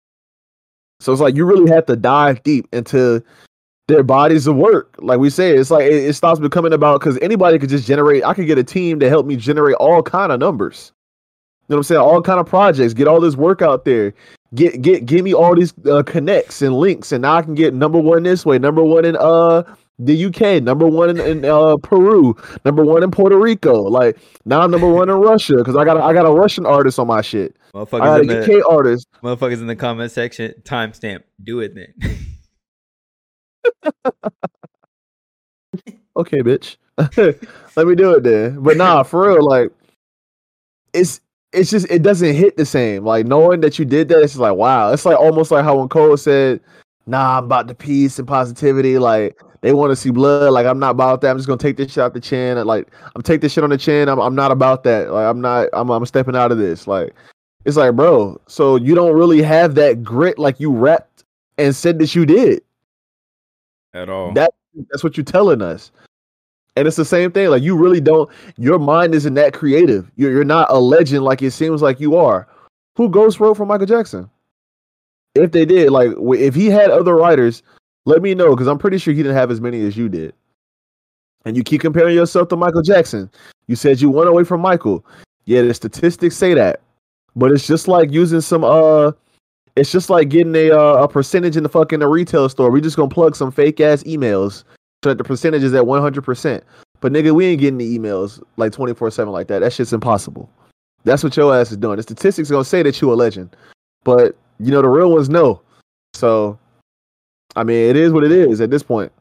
So it's like you really have to dive deep into their bodies of work. Like we say, it's like it, it stops becoming about because anybody could just generate. I could get a team to help me generate all kind of numbers. You know what I'm saying? All kind of projects. Get all this work out there. Get get give me all these uh, connects and links, and now I can get number one this way, number one in uh the U K, number one in, in uh Peru, number one in Puerto Rico. Like now I'm number one in Russia because I got a, I got a Russian artist on my shit. I got Motherfuckers a in U K the artist. motherfuckers in the comment section. Timestamp. Do it then. Okay, bitch. Let me do it then. But nah, for real, like it's it's just it doesn't hit the same. Like knowing that you did that, it's just like wow. It's like almost like how when Cole said, "Nah, I'm about the peace and positivity." Like they want to see blood. Like I'm not about that. I'm just gonna take this shit out the chin. And, like I'm take this shit on the chin. I'm I'm not about that. Like I'm not. I'm I'm stepping out of this. Like it's like, bro. So you don't really have that grit like you rapped and said that you did. At all. That that's what you're telling us. And it's the same thing. Like you really don't. Your mind isn't that creative. You're you're not a legend like it seems like you are. Who ghost wrote for Michael Jackson? If they did, like if he had other writers, let me know because I'm pretty sure he didn't have as many as you did. And you keep comparing yourself to Michael Jackson. You said you went away from Michael. Yeah, the statistics say that, but it's just like using some uh. It's just like getting a uh, a percentage in the fucking the retail store. We just gonna plug some fake ass emails so that the percentage is at one hundred percent. But nigga, we ain't getting the emails like twenty-four seven like that. That shit's impossible. That's what your ass is doing. The statistics gonna say that you a legend, but you know the real ones know. So, I mean, it is what it is at this point.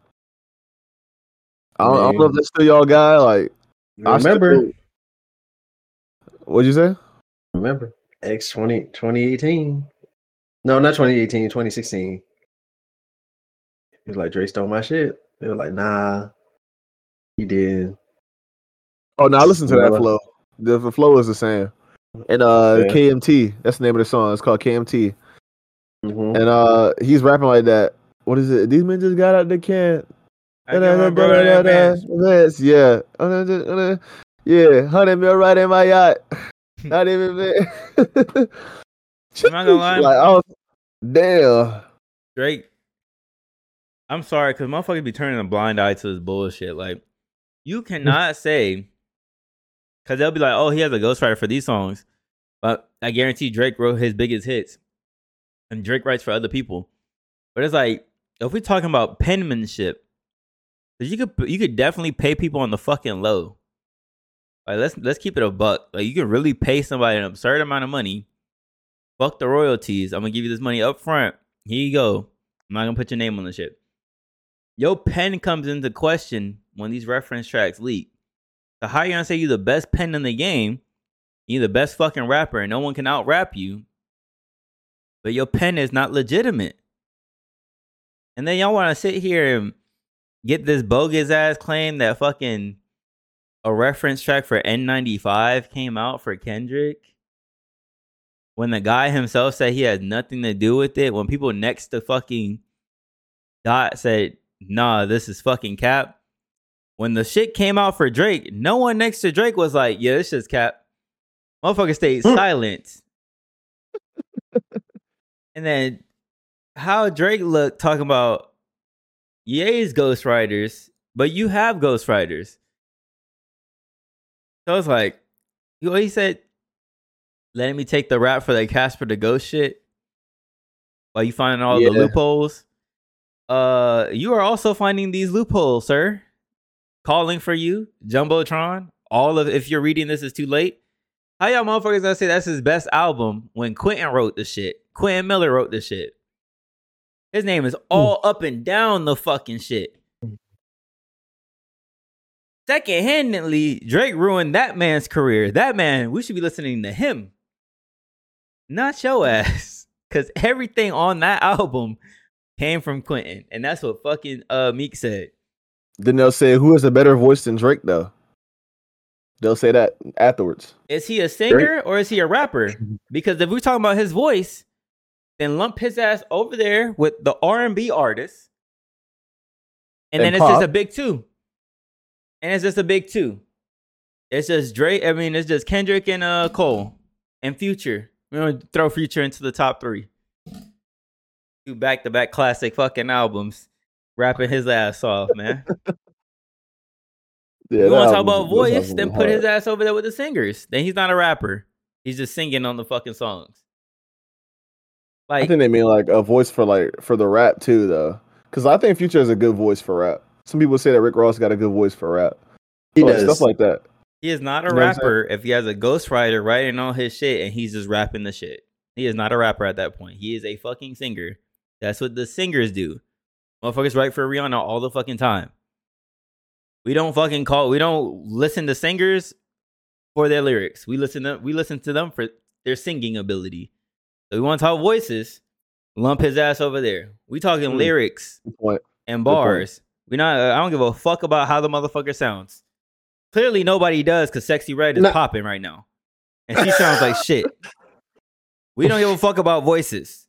I don't, I don't know if that's still y'all guy. Like, I still- Remember, what'd you say? remember, X twenty, twenty eighteen. No, not twenty eighteen, twenty sixteen. He was like, Drake stole my shit. They were like, nah, he did. Oh no, I listen to that Well, flow. The, the flow is the same. And uh, Yeah. K M T. That's the name of the song. It's called K M T. Mhm. And uh, he's rapping like that. What is it? These men just got out the can. I got my brother that pants. Yes, yeah. Yeah, hundred mil right in my yacht. Not even man. I'm not gonna lie. Like, I was, damn. Drake, I'm sorry, because motherfuckers be turning a blind eye to this bullshit. Like, you cannot say, because they'll be like, oh, he has a ghostwriter for these songs. But I guarantee Drake wrote his biggest hits. And Drake writes for other people. But it's like, if we're talking about penmanship, you could you could definitely pay people on the fucking low. Like, let's let's keep it a buck. Like, you can really pay somebody an absurd amount of money Fuck the royalties. I'm gonna give you this money up front. Here you go. I'm not gonna put your name on the shit. Your pen comes into question when these reference tracks leak. So how you gonna say you the best pen in the game? You the best fucking rapper, and no one can out rap you. But your pen is not legitimate. And then y'all want to sit here and get this bogus ass claim that fucking a reference track for N ninety-five came out for Kendrick, when the guy himself said he had nothing to do with it. When people next to fucking Dot said, nah, this is fucking cap. When the shit came out for Drake, no one next to Drake was like, yeah, this shit's cap. Motherfucker stayed silent. And then how Drake looked talking about Ye's ghostwriters, but you have ghostwriters. So it's like, you know, he said, letting me take the rap for the Casper the Ghost shit while you finding all Yeah. the loopholes. Uh, you are also finding these loopholes, sir. Calling for you, Jumbotron. All of if you're reading this is too late. How y'all motherfuckers gonna say that's his best album when Quentin wrote the shit? Quentin Miller wrote the shit. His name is all up and down the fucking shit. Second-handedly, Drake ruined that man's career. That man, we should be listening to him, not your ass, because everything on that album came from Quentin, and that's what fucking uh Meek said. Then they'll say, who has a better voice than Drake, though? They'll say that afterwards. Is he a singer or is he a rapper? Because if we're talking about his voice, then lump his ass over there with the R and B artists, and, And then it's pop. just a big two. And it's just a big two. It's just Drake. I mean, it's just Kendrick and uh Cole and Future. We're gonna throw Future into the top three. Two back-to-back classic fucking albums, rapping his ass off, man. Yeah, You that want to talk album- about those voice? albums Then are put his hard. ass over there with the singers. Then he's not a rapper. He's just singing on the fucking songs. I Like, think they mean like a voice for like for the rap too, though. Because I think Future has a good voice for rap. Some people say that Rick Ross got a good voice for rap. He Oh, does. stuff like that. he is not a You know what I'm rapper if he has a ghostwriter writing all his shit and he's just rapping the shit. He is not a rapper at that point. He is a fucking singer. That's what the singers do. Motherfuckers write for Rihanna all the fucking time. We don't fucking call. We don't listen to singers for their lyrics. We listen to we listen to them for their singing ability. So we want to talk voices. Lump his ass over there. We talking Hmm. lyrics Good point. and Good point. bars. We not. I don't give a fuck about how the motherfucker sounds. Clearly nobody does because Sexy Red is No. popping right now, and she sounds like shit. We don't give a fuck about voices.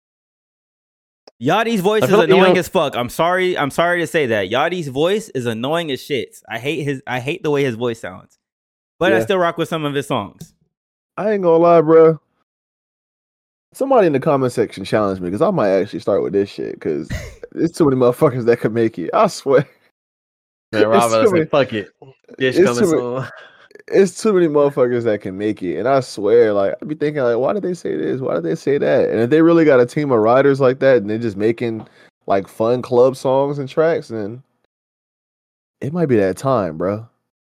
Yachty's voice I is feel like you annoying don't- as fuck. I'm sorry. I'm sorry to say that. Yachty's voice is annoying as shit. I hate his. I hate the way his voice sounds. But I Yeah. still rock with some of his songs. I ain't gonna lie, bro. Somebody in the comment section challenge me because I might actually start with this shit because there's too many motherfuckers that could make it. I swear. Man, Rob, It's I too many- said, fuck it. Dish it's coming too soon. It's too many motherfuckers that can make it. And I swear, like, I'd be thinking, like, why did they say this? Why did they say that? And if they really got a team of writers like that and they're just making like fun club songs and tracks, then it might be that time, bro.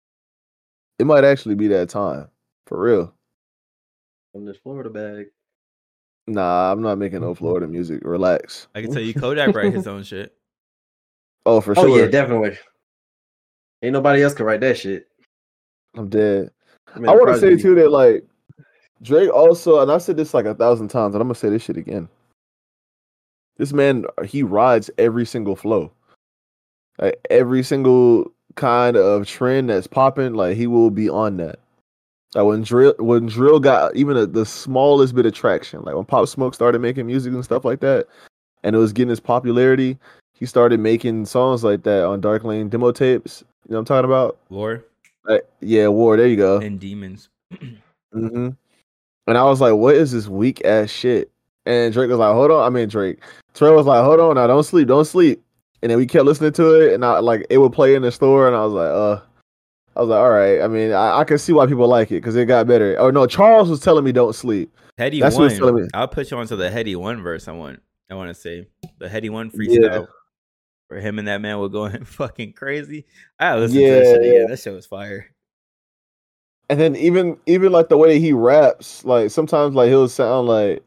It might actually be that time. For real. From this Florida bag. Nah, I'm not making no Florida music. Relax. I can tell you, Kodak write his own shit. Oh, for Oh sure. yeah, definitely. Ain't nobody else can write that shit. I'm dead. mean, I want to say Prodigy. too that like Drake also, and I said this like a thousand times, and I'm gonna say this shit again. This man, he rides every single flow, like every single kind of trend that's popping. Like he will be on that. Like when drill, when drill got even a, the smallest bit of traction, like when Pop Smoke started making music and stuff like that, and it was getting his popularity, he started making songs like that on Dark Lane demo tapes. You know what I'm talking about? War Like, yeah, War. There you go. and Demons. hmm And I was like, what is this weak ass shit? And Drake was like, hold on. I mean, Drake. Trey was like, hold on now. Don't sleep. Don't sleep. And then we kept listening to it. And I like, it would play in the store. And I was like, uh, I was like, all right. I mean, I, I can see why people like it because it got better. Oh, no. Charles was telling me don't sleep. Heady That's what he's telling one. me. I'll put you onto the Heady one verse. I want. I want to say the Heady one freestyle. Where him and that man were going fucking crazy. I listened to that Yeah, shit again. yeah. That shit was fire. And then even, even like the way he raps, like sometimes like he'll sound like,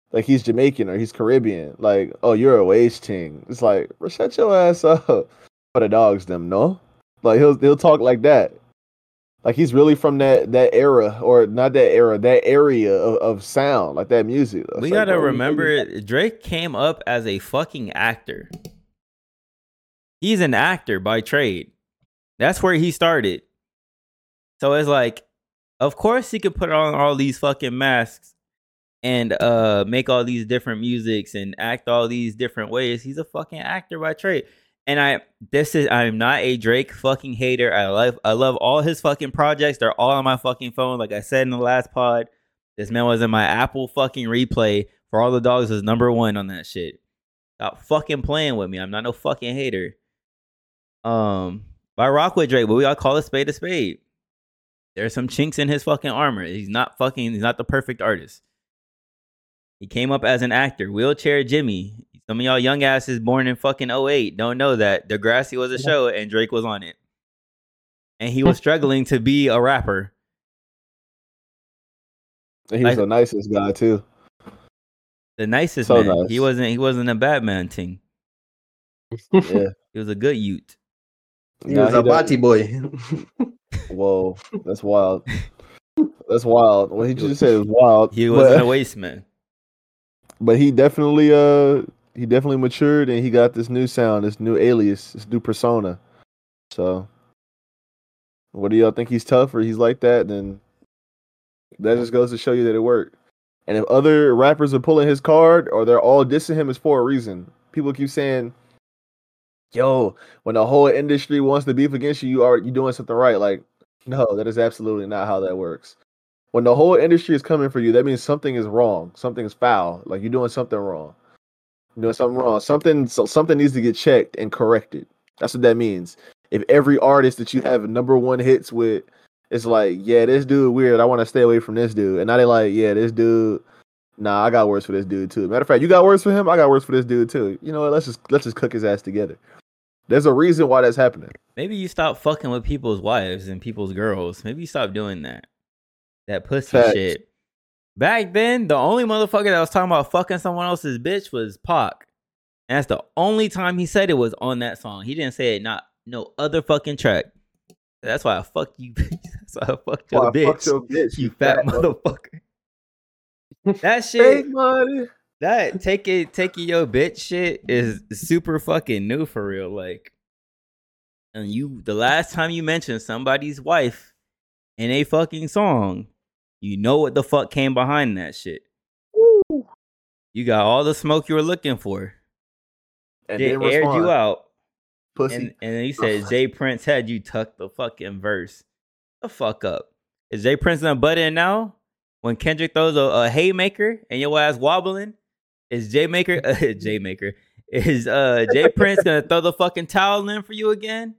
like he's Jamaican or he's Caribbean. Like, oh, you're a waste ting. It's like, bro, shut your ass up. For the dogs, them no. Like he'll he'll talk like that. Like he's really from that that era, or not that era, that area of, of sound, like that music. It's we like, gotta bro, remember, Drake came up as a fucking actor. He's an actor by trade. That's where he started. So it's like, of course he could put on all these fucking masks and uh make all these different musics and act all these different ways. He's a fucking actor by trade. And I, this is, I'm not a Drake fucking hater. I love, I love all his fucking projects. They're all on my fucking phone. Like I said in the last pod, this man was in my Apple fucking replay. For All the Dogs was number one on that shit. Stop fucking playing with me. I'm not no fucking hater. Um, but I rock with Drake, but we all call a spade a spade. There's some chinks in his fucking armor. He's not fucking, he's not the perfect artist. He came up as an actor. Wheelchair Jimmy. Some of y'all young asses born in fucking oh eight don't know that Degrassi was a show and Drake was on it. And he was struggling to be a rapper. And he was like, the nicest guy too. The nicest so man. Nice. He wasn't he wasn't a bad man ting. Yeah. He was a good youth. He nah, was he a body boy. Whoa, that's wild. That's wild. What he just said was wild. He wasn't but, a waste man. But he definitely uh he definitely matured and he got this new sound, this new alias, this new persona. So what do y'all think? He's tough or he's like that? Then that just goes to show you that it worked. And if other rappers are pulling his card or they're all dissing him, it's for a reason. People keep saying, yo, when the whole industry wants to beef against you, you are you doing something right. Like, no, that is absolutely not how that works. When the whole industry is coming for you, that means something is wrong. Something is foul. Like you're doing something wrong. You're doing something wrong. Something so something needs to get checked and corrected. That's what that means. If every artist that you have number one hits with is like, yeah, this dude weird, I want to stay away from this dude. And now they're like, yeah, this dude, nah, I got words for this dude too. Matter of fact, you got words for him, I got words for this dude too. You know what? Let's just let's just cook his ass together. There's a reason why that's happening. Maybe you stop fucking with people's wives and people's girls. Maybe you stop doing that. That pussy Facts. shit. Back then, the only motherfucker that was talking about fucking someone else's bitch was Pac. And that's the only time he said it was on that song. He didn't say it not no other fucking track. That's why I fucked you. That's why I fucked your, why bitch. I fucked your bitch. You fat, fat motherfucker. That shit. Fake money. That take it, taking your bitch shit is super fucking new for real. Like, and you, the last time you mentioned somebody's wife in a fucking song, you know what the fuck came behind that shit. Woo. You got all the smoke you were looking for. And they aired respond. You out. Pussy. And, and then he said, Jay Prince had you tuck the fucking verse. The fuck up. Is Jay Prince gonna butt in now? When Kendrick throws a, a haymaker and your ass wobbling? Is Jay Maker, uh, Jay Maker, is uh, Jay Prince gonna throw the fucking towel in for you again?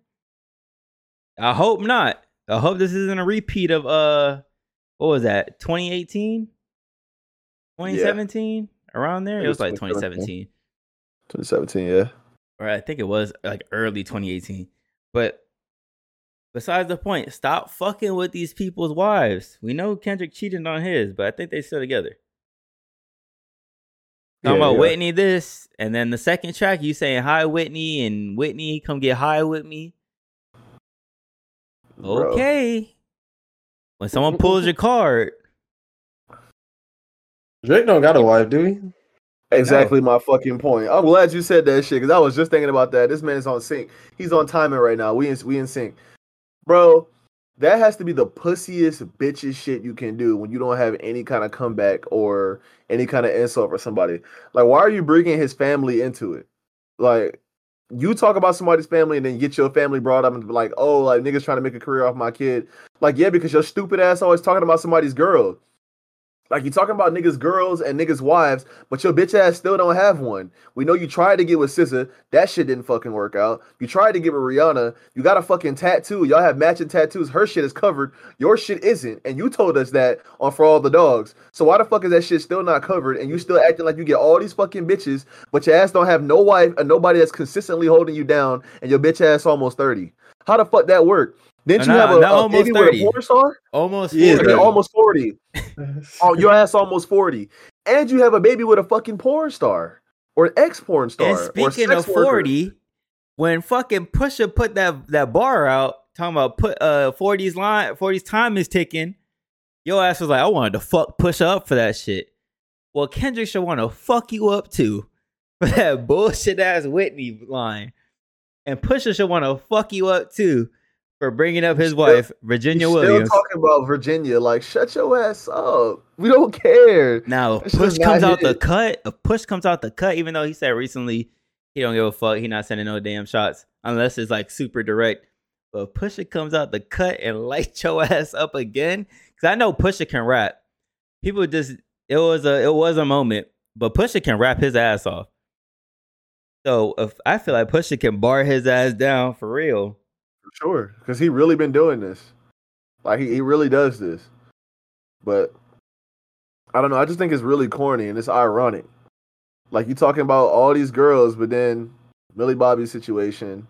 I hope not. I hope this isn't a repeat of, uh, what was that, twenty eighteen? twenty seventeen? Yeah. Around there? It, it was, was like twenty seventeen. twenty seventeen, yeah. Or I think it was like early twenty eighteen. But besides the point, stop fucking with these people's wives. We know Kendrick cheated on his, but I think they still together. Talking yeah, about yeah. Whitney this, and then the second track, you saying hi Whitney, and Whitney come get high with me. Bro. Okay. When someone pulls your card. Drake don't got a wife, do he? Exactly no. My fucking point. I'm glad you said that shit, because I was just thinking about that. This man is on sync. He's on timing right now. We in, we in sync. Bro, that has to be the pussiest bitches shit you can do when you don't have any kind of comeback or any kind of insult for somebody. Like, why are you bringing his family into it? Like, you talk about somebody's family and then get your family brought up and be like, oh, like, niggas trying to make a career off my kid. Like, yeah, because your stupid ass always talking about somebody's girl. Like, you talking about niggas' girls and niggas' wives, but your bitch ass still don't have one. We know you tried to get with S Z A. That shit didn't fucking work out. You tried to get with Rihanna. You got a fucking tattoo. Y'all have matching tattoos. Her shit is covered. Your shit isn't. And you told us that on For All the Dogs. So why the fuck is that shit still not covered? And you still acting like you get all these fucking bitches, but your ass don't have no wife and nobody that's consistently holding you down, and your bitch ass almost thirty. How the fuck that work? Didn't you no, have a, no, a almost baby thirty. with a porn star? Almost forty. Yeah, almost forty. Oh, your ass almost forty. and you have a baby with a fucking porn star or an ex porn star. And speaking of forty, worker. When fucking Pusha put that that bar out talking about put uh forty's line, forty's time is ticking, your ass was like, I wanted to fuck Pusha up for that shit. Well, Kendrick should want to fuck you up too for that bullshit ass Whitney line, and Pusha should want to fuck you up too for bringing up his still, wife Virginia Williams. Still talking about Virginia, like shut your ass up. We don't care. Now, if Push comes out the cut. If Push comes out the cut, even though he said recently he don't give a fuck, he not sending no damn shots unless it's like super direct. But if Pusha comes out the cut and light your ass up again, because I know Pusha can rap. People just it was a it was a moment, but Pusha can rap his ass off. So if I feel like Pusha can bar his ass down for real. For sure, because he really been doing this. Like he, he really does this. But I don't know. I just think it's really corny and it's ironic. Like you talking about all these girls, but then Millie Bobby's situation,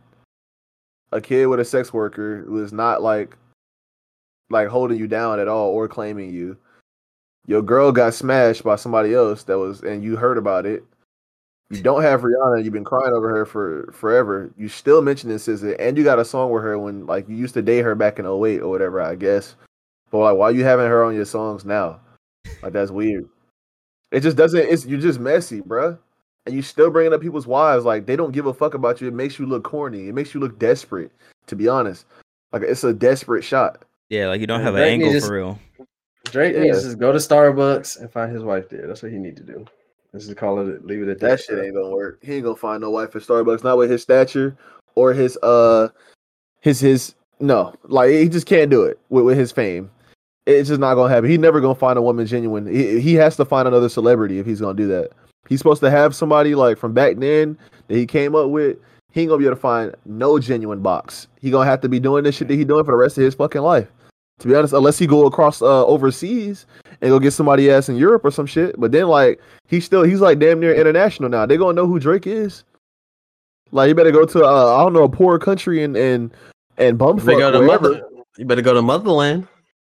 a kid with a sex worker who is not like like holding you down at all or claiming you. Your girl got smashed by somebody else that was, and you heard about it. You don't have Rihanna. You've been crying over her for forever. You still mentioning S Z A, and you got a song with her when like you used to date her back in oh eight or whatever, I guess. But like, why are you having her on your songs now? Like that's weird. It just doesn't. It's you're just messy, bruh. And you still bringing up people's wives. Like they don't give a fuck about you. It makes you look corny. It makes you look desperate. To be honest, like it's a desperate shot. Yeah, like you don't have an Drake angle just, for real. Drake yeah. needs to just go to Starbucks and find his wife there. That's what he need to do. Let's just call it. Leave it at that. That shit ain't gonna work. He ain't gonna find no wife at Starbucks. Not with his stature or his uh his his no. Like he just can't do it with, with his fame. It's just not gonna happen. He's never gonna find a woman genuine. He, he has to find another celebrity if he's gonna do that. He's supposed to have somebody like from back then that he came up with. He ain't gonna be able to find no genuine box. He gonna have to be doing this shit that he doing for the rest of his fucking life. To be honest, unless he go across uh, overseas and go get somebody ass in Europe or some shit. But then like he's still he's like damn near international now. They gonna know who Drake is. Like you better go to uh, I don't know a poor country and and and bumfuck go to mother, You better go to motherland.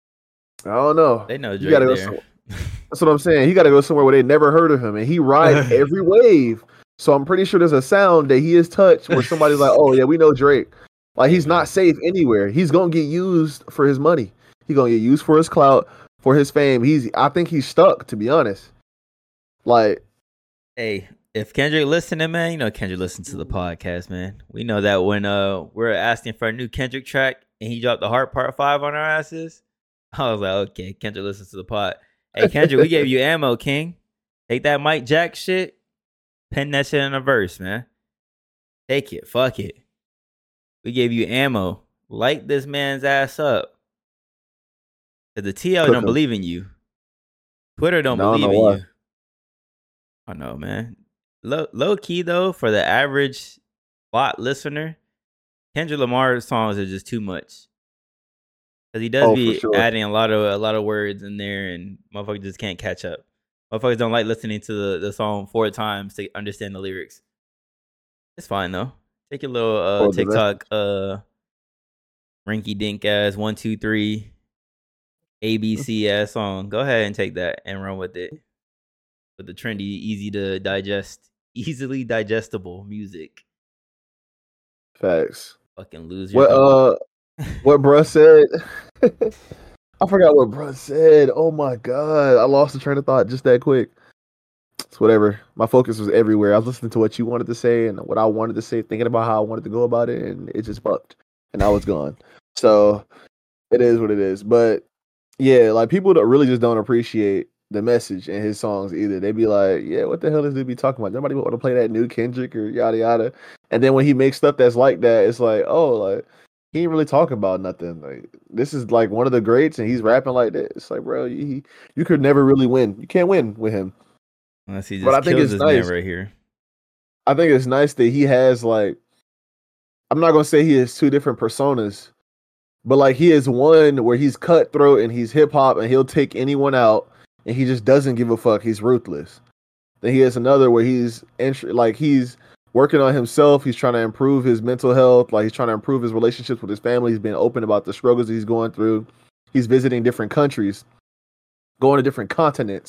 I don't know. They know Drake you gotta go there. Somewhere. That's what I'm saying. He got to go somewhere where they never heard of him, and he rides every wave. So I'm pretty sure there's a sound that he has touched where somebody's like, "Oh yeah, we know Drake." Like he's not safe anywhere. He's gonna get used for his money. He's gonna get used for his clout, for his fame. He's. I think he's stuck. To be honest, like, hey, if Kendrick listening, man, you know Kendrick listens to the podcast, man. We know that when uh we're asking for a new Kendrick track and he dropped the Heart Part Five on our asses, I was like, okay, Kendrick listens to the pod. Hey, Kendrick, we gave you ammo, King. Take that Mike Jack shit, pen that shit in a verse, man. Take it. Fuck it. We gave you ammo. Light this man's ass up. Because the T L Cook don't him. believe in you. Twitter don't no, believe no in what. you. I know, man. Low, low key, though, for the average bot listener, Kendrick Lamar's songs are just too much. Because he does oh, be sure. adding a lot of a lot of words in there, and motherfuckers just can't catch up. Motherfuckers don't like listening to the, the song four times to understand the lyrics. It's fine though. Take your little uh, oh, TikTok, uh, rinky dink ass one two three, A B C ass song. Go ahead and take that and run with it. With the trendy, easy to digest, easily digestible music. Facts. Fucking lose your. What uh. What bruh said, I forgot what bruh said. Oh my god, I lost the train of thought just that quick. It's whatever. My focus was everywhere. I was listening to what you wanted to say and what I wanted to say, thinking about how I wanted to go about it, and it just fucked, and I was gone. So it is what it is. But yeah, like people that really just don't appreciate the message in his songs either. They be like, yeah, what the hell is he be talking about? Nobody want to play that new Kendrick or yada yada. And then when he makes stuff that's like that, it's like, oh, like. He ain't really talking about nothing. Like this is like one of the greats, and he's rapping like that. It's like, bro, you you could never really win. You can't win with him. Unless he just but I think it's nice right here. I think it's nice that he has like. I'm not gonna say he has two different personas, but like he is one where he's cutthroat and he's hip hop and he'll take anyone out, and he just doesn't give a fuck. He's ruthless. Then he has another where he's like he's. working on himself. He's trying to improve his mental health. Like he's trying to improve his relationships with his family. He's been open about the struggles he's going through. He's visiting different countries, going to different continents,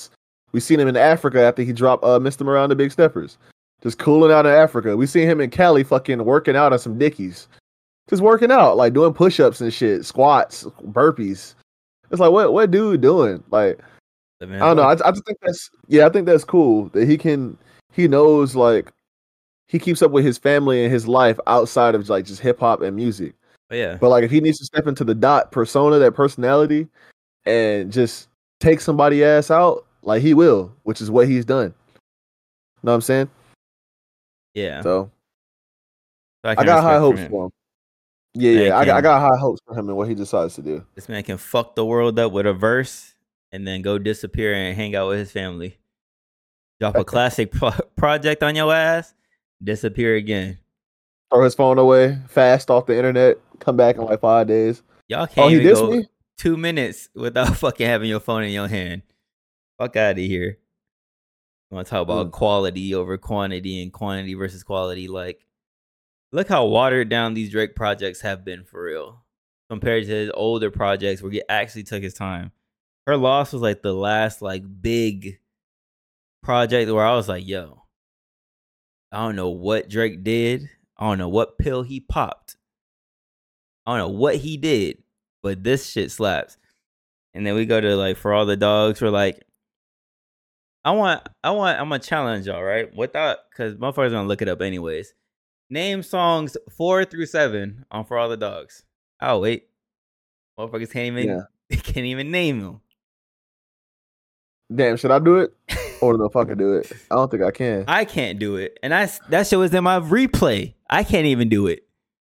We seen him in Africa after he dropped uh, Mister Miranda Big Steppers. Just cooling out in Africa. We seen him in Cali fucking working out on some dickies. Just working out, like doing push-ups and shit, squats, burpees. It's like, what what dude doing? Like, I don't know. I, I just think that's, yeah, I think that's cool that he can, he knows, like, he keeps up with his family and his life outside of like just hip hop and music. Oh, yeah. But like if he needs to step into the dot persona, that personality, and just take somebody ass out, like he will, which is what he's done. Know what I'm saying? Yeah. So, So I, can got high respect hopes him. for him. Yeah, Man yeah. I got, I can- got high hopes for him and what he decides to do. This man can fuck the world up with a verse and then go disappear and hang out with his family. Drop a classic pro- project on your ass, disappear again. Throw his phone away, fast off the internet, come back in like five days. Y'all can't Oh, he even dissed go me? two minutes without fucking having your phone in your hand. Fuck out of here. I want to talk about Mm. quality over quantity and quantity versus quality. Like, look how watered down these Drake projects have been for real compared to his older projects where he actually took his time. Her Loss was like the last like big project where I was like, yo, I don't know what Drake did. I don't know what pill he popped. I don't know what he did, but this shit slaps. And then we go to like For All the Dogs. We're like, I want, I want, I'm gonna challenge y'all, right? Without, because motherfuckers gonna look it up anyways. Name songs four through seven on For All the Dogs. Oh wait, motherfuckers can't even, Yeah. can't even name them. Damn, should I do it? Or no, fuck I do it. I don't think I can. I can't do it, and I that shit was in my replay. I can't even do it.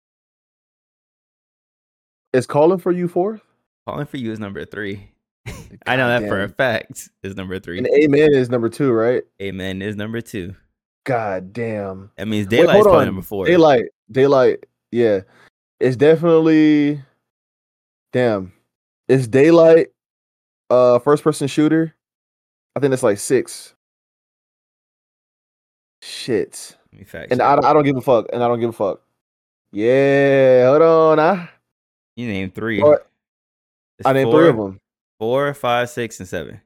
Is Calling for You fourth? Calling for You is number three. I know that for a Goddamn. fact. Is number three. And Amen is number two, right? Amen is number two. God damn. That means Wait, Daylight's hold probably on. number four. Daylight. Daylight. Yeah. It's definitely. Damn. It's Daylight. Uh, first person shooter. I think it's like six. Shit. Let me fact And check. I, I don't give a fuck. And I don't give a fuck. Yeah. Hold on. I, You named three. What? It's I named four, three of them. Four, five, six, and seven.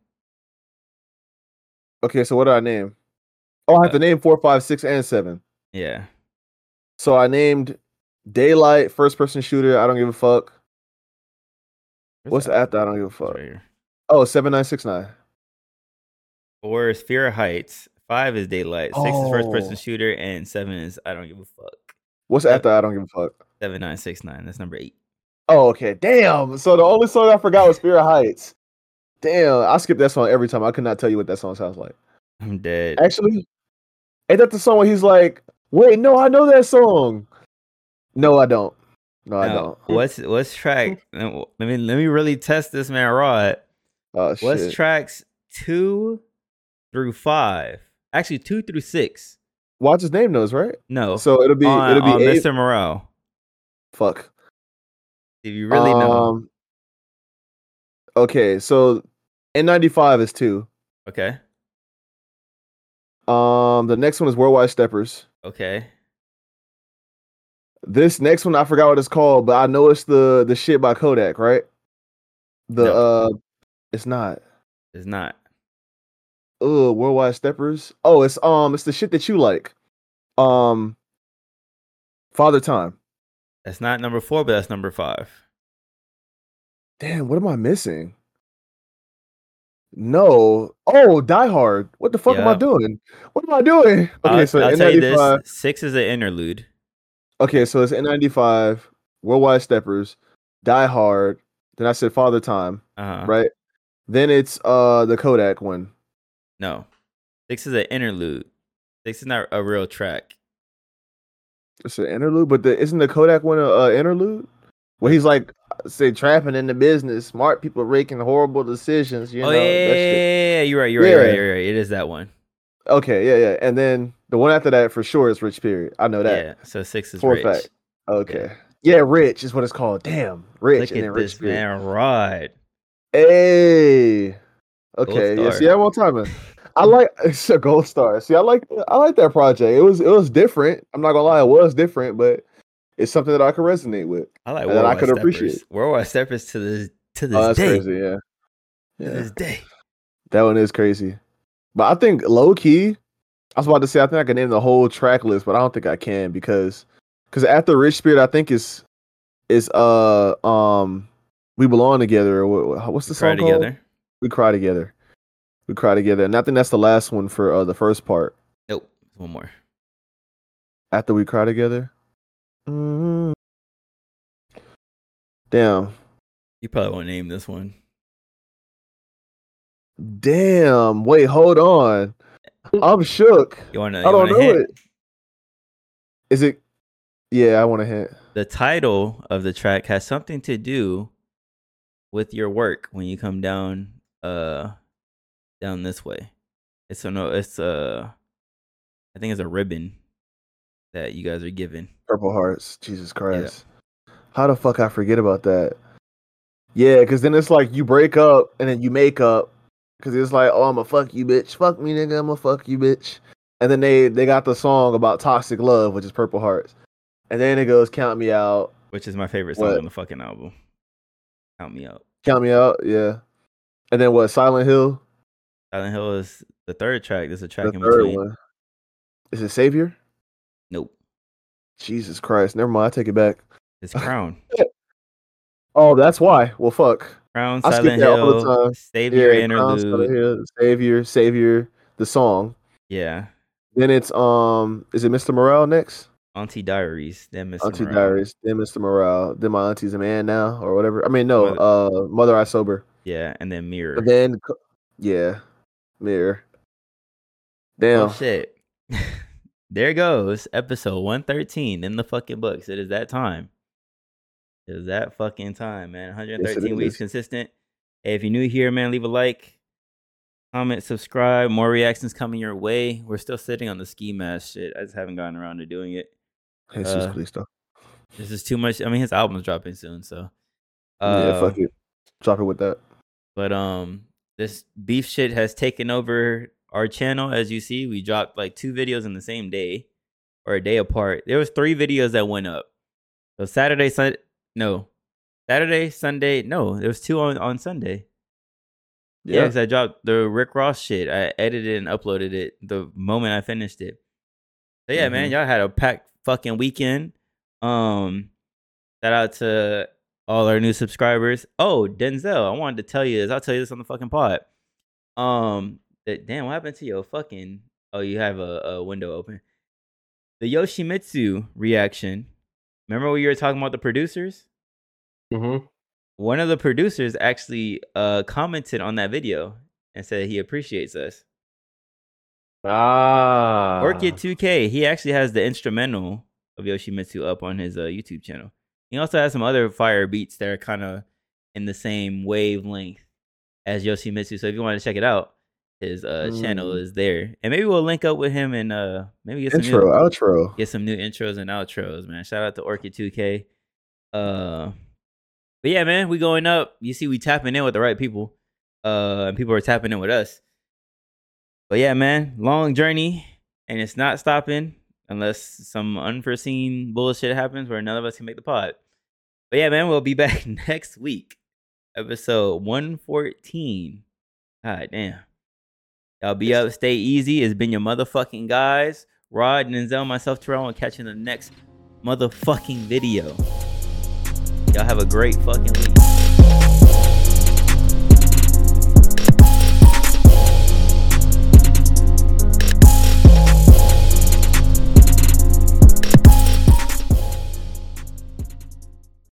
Okay. So what do I name? Oh, I have Uh, to name four, five, six, and seven. Yeah. So I named Daylight, first person shooter. I don't give a fuck. Where's What's that? after? I don't give a It's fuck. right here. Oh, seven nine six nine. Four is Fear Heights. Five is Daylight. Six is First Person Oh. Shooter. And seven is I Don't Give a Fuck. What's Yep. after? I don't give a fuck. Seven, nine, six, nine. That's number eight. Oh, okay. Damn. So the only song I forgot was Spirit Heights. Damn. I skip that song every time. I could not tell you what that song sounds like. I'm dead. Actually, ain't that the song where he's like, wait, no, I know that song. No, I don't. No, I Now, don't. what's what's track? Let me let me really test this man Rod. Oh, What's shit. tracks two through five? Actually, two through six. Watch his name knows, right? No. So it'll be on, it'll be on eight. Mister Morale. Fuck. If you really know. Um, okay, so N ninety-five is two. Okay. Um, the next one is Worldwide Steppers. Okay. This next one I forgot what it's called, but I know it's the the shit by Kodak, right? The No. uh, it's not. It's not. Ugh, Worldwide Steppers. Oh, it's um, it's the shit that you like. Um, Father Time. That's not number four, but that's number five. Damn, what am I missing? No. Oh, Die Hard. What the fuck am I Yep. doing? What am I doing? Okay, I'll, so I'll tell you this. N ninety-five. Six is an interlude. Okay, so it's N ninety-five, Worldwide Steppers, Die Hard. Then I said Father Time, Uh-huh. right? Then it's uh the Kodak one. No. Six is an interlude. Six is not a real track. It's an interlude, but the, isn't the Kodak one a, a interlude? Where he's like, say, trapping in the business, smart people making horrible decisions. You oh, know, yeah, yeah, that shit. yeah, yeah, you're right, you're right, you're right, Yeah. you're right. It is that one. Okay, yeah, yeah. And then the one after that for sure is Rich Period. I know that Yeah, so six is for a Rich. fact. Okay. Yeah, Rich is what it's called. Damn, Rich. Look and then at Rich this Period. man ride. Hey. Okay. Yeah. star. See, I'm on time. I like it's a gold star. See, I like I like that project. It was it was different. I'm not gonna lie, it was different, but it's something that I could resonate with. I like And that I Worldwide could Steppers. appreciate. Worldwide Steppers to this to this Oh, that's day. crazy. Yeah. To Yeah. this day. That one is crazy. But I think low key, I was about to say I think I can name the whole track list, but I don't think I can because because after Rich Spirit, I think is is uh um We Belong Together. Or what, what's the Cry song called? Together. We Cry Together. We Cry Together, and I think that's the last one for uh, the first part. Nope. One more. After We Cry Together. Mm-hmm. Damn. You probably won't name this one. Damn. Wait, hold on. I'm shook. You want to? I don't know hint? it. Is it? Yeah, I want to hint. The title of the track has something to do with your work when you come down, uh, down this way. It's a no. It's a. I think it's a ribbon that you guys are given. Purple Hearts. Jesus Christ. Yeah. How the fuck I forget about that? Yeah, because then it's like you break up and then you make up. Because it's like, oh, I'm a fuck you, bitch. Fuck me, nigga. I'm a fuck you, bitch. And then they, they got the song about toxic love, which is Purple Hearts. And then it goes, Count Me Out. Which is my favorite song what? on the fucking album. Count Me Out. Count Me Out, yeah. And then what, Silent Hill? Silent Hill is the third track. There's a track the in third between. One. Is it Savior? Nope. Jesus Christ. Never mind. I take it back. It's Crown. Oh, that's why. Well, fuck. Crown, I skip Silent that all the Hill, time. Savior Yeah, Crown, Silent Interlude. Hill, Savior, Savior, the song. Yeah. Then it's um, is it Mister Morale next? Auntie Diaries. Then Mister Auntie Morale. Diaries. Then Mister Morale. Then my auntie's a man now, or whatever. I mean, no. Mother- Uh, Mother I Sober. Yeah, and then Mirror. And then, yeah, Mirror. Damn. Oh shit. There goes episode one thirteen in the fucking books. It is that time. It is that fucking time, man. one hundred thirteen Yes, it weeks is. consistent. Hey, if you're new here, man, leave a like, comment, subscribe. More reactions coming your way. We're still sitting on the ski mask shit. I just haven't gotten around to doing it. Jesus Uh, Cristo. This is too much. I mean, his album's dropping soon, so. Yeah, Uh, fuck it. Drop it with that. But um, this beef shit has taken over our channel. As you see, we dropped like two videos in the same day, or a day apart. There was three videos that went up. So Saturday, Sunday, no, Saturday, Sunday, no. There was two on on Sunday. Yeah, because I dropped the Rick Ross shit. I edited and uploaded it the moment I finished it. So yeah, Mhm. man, y'all had a packed fucking weekend. Um, shout out to all our new subscribers. Oh, Denzel, I wanted to tell you this. I'll tell you this on the fucking pod. Um, that damn, what happened to your fucking? Oh, you have a, a window open. The Yoshimitsu reaction. Remember when you were talking about the producers? Mm-hmm. One of the producers actually uh commented on that video and said he appreciates us. Ah. Orchid two K, he actually has the instrumental of Yoshimitsu up on his uh, YouTube channel. He also has some other fire beats that are kind of in the same wavelength as Yoshimitsu. So if you want to check it out, his uh, Mm. channel is there. And maybe we'll link up with him and uh, maybe get some, Intro, new, outro. get some new intros and outros, man. Shout out to Orchid two K. Uh, but yeah, man, we going up. You see, we tapping in with the right people. Uh, and people are tapping in with us. But yeah, man, long journey, and it's not stopping unless some unforeseen bullshit happens where none of us can make the pod. But yeah, man, we'll be back next week. Episode one fourteen. God damn. Y'all be up, stay easy. It's been your motherfucking guys. Rod, Denzel, myself, Terrell. I'll catch you in the next motherfucking video. Y'all have a great fucking week.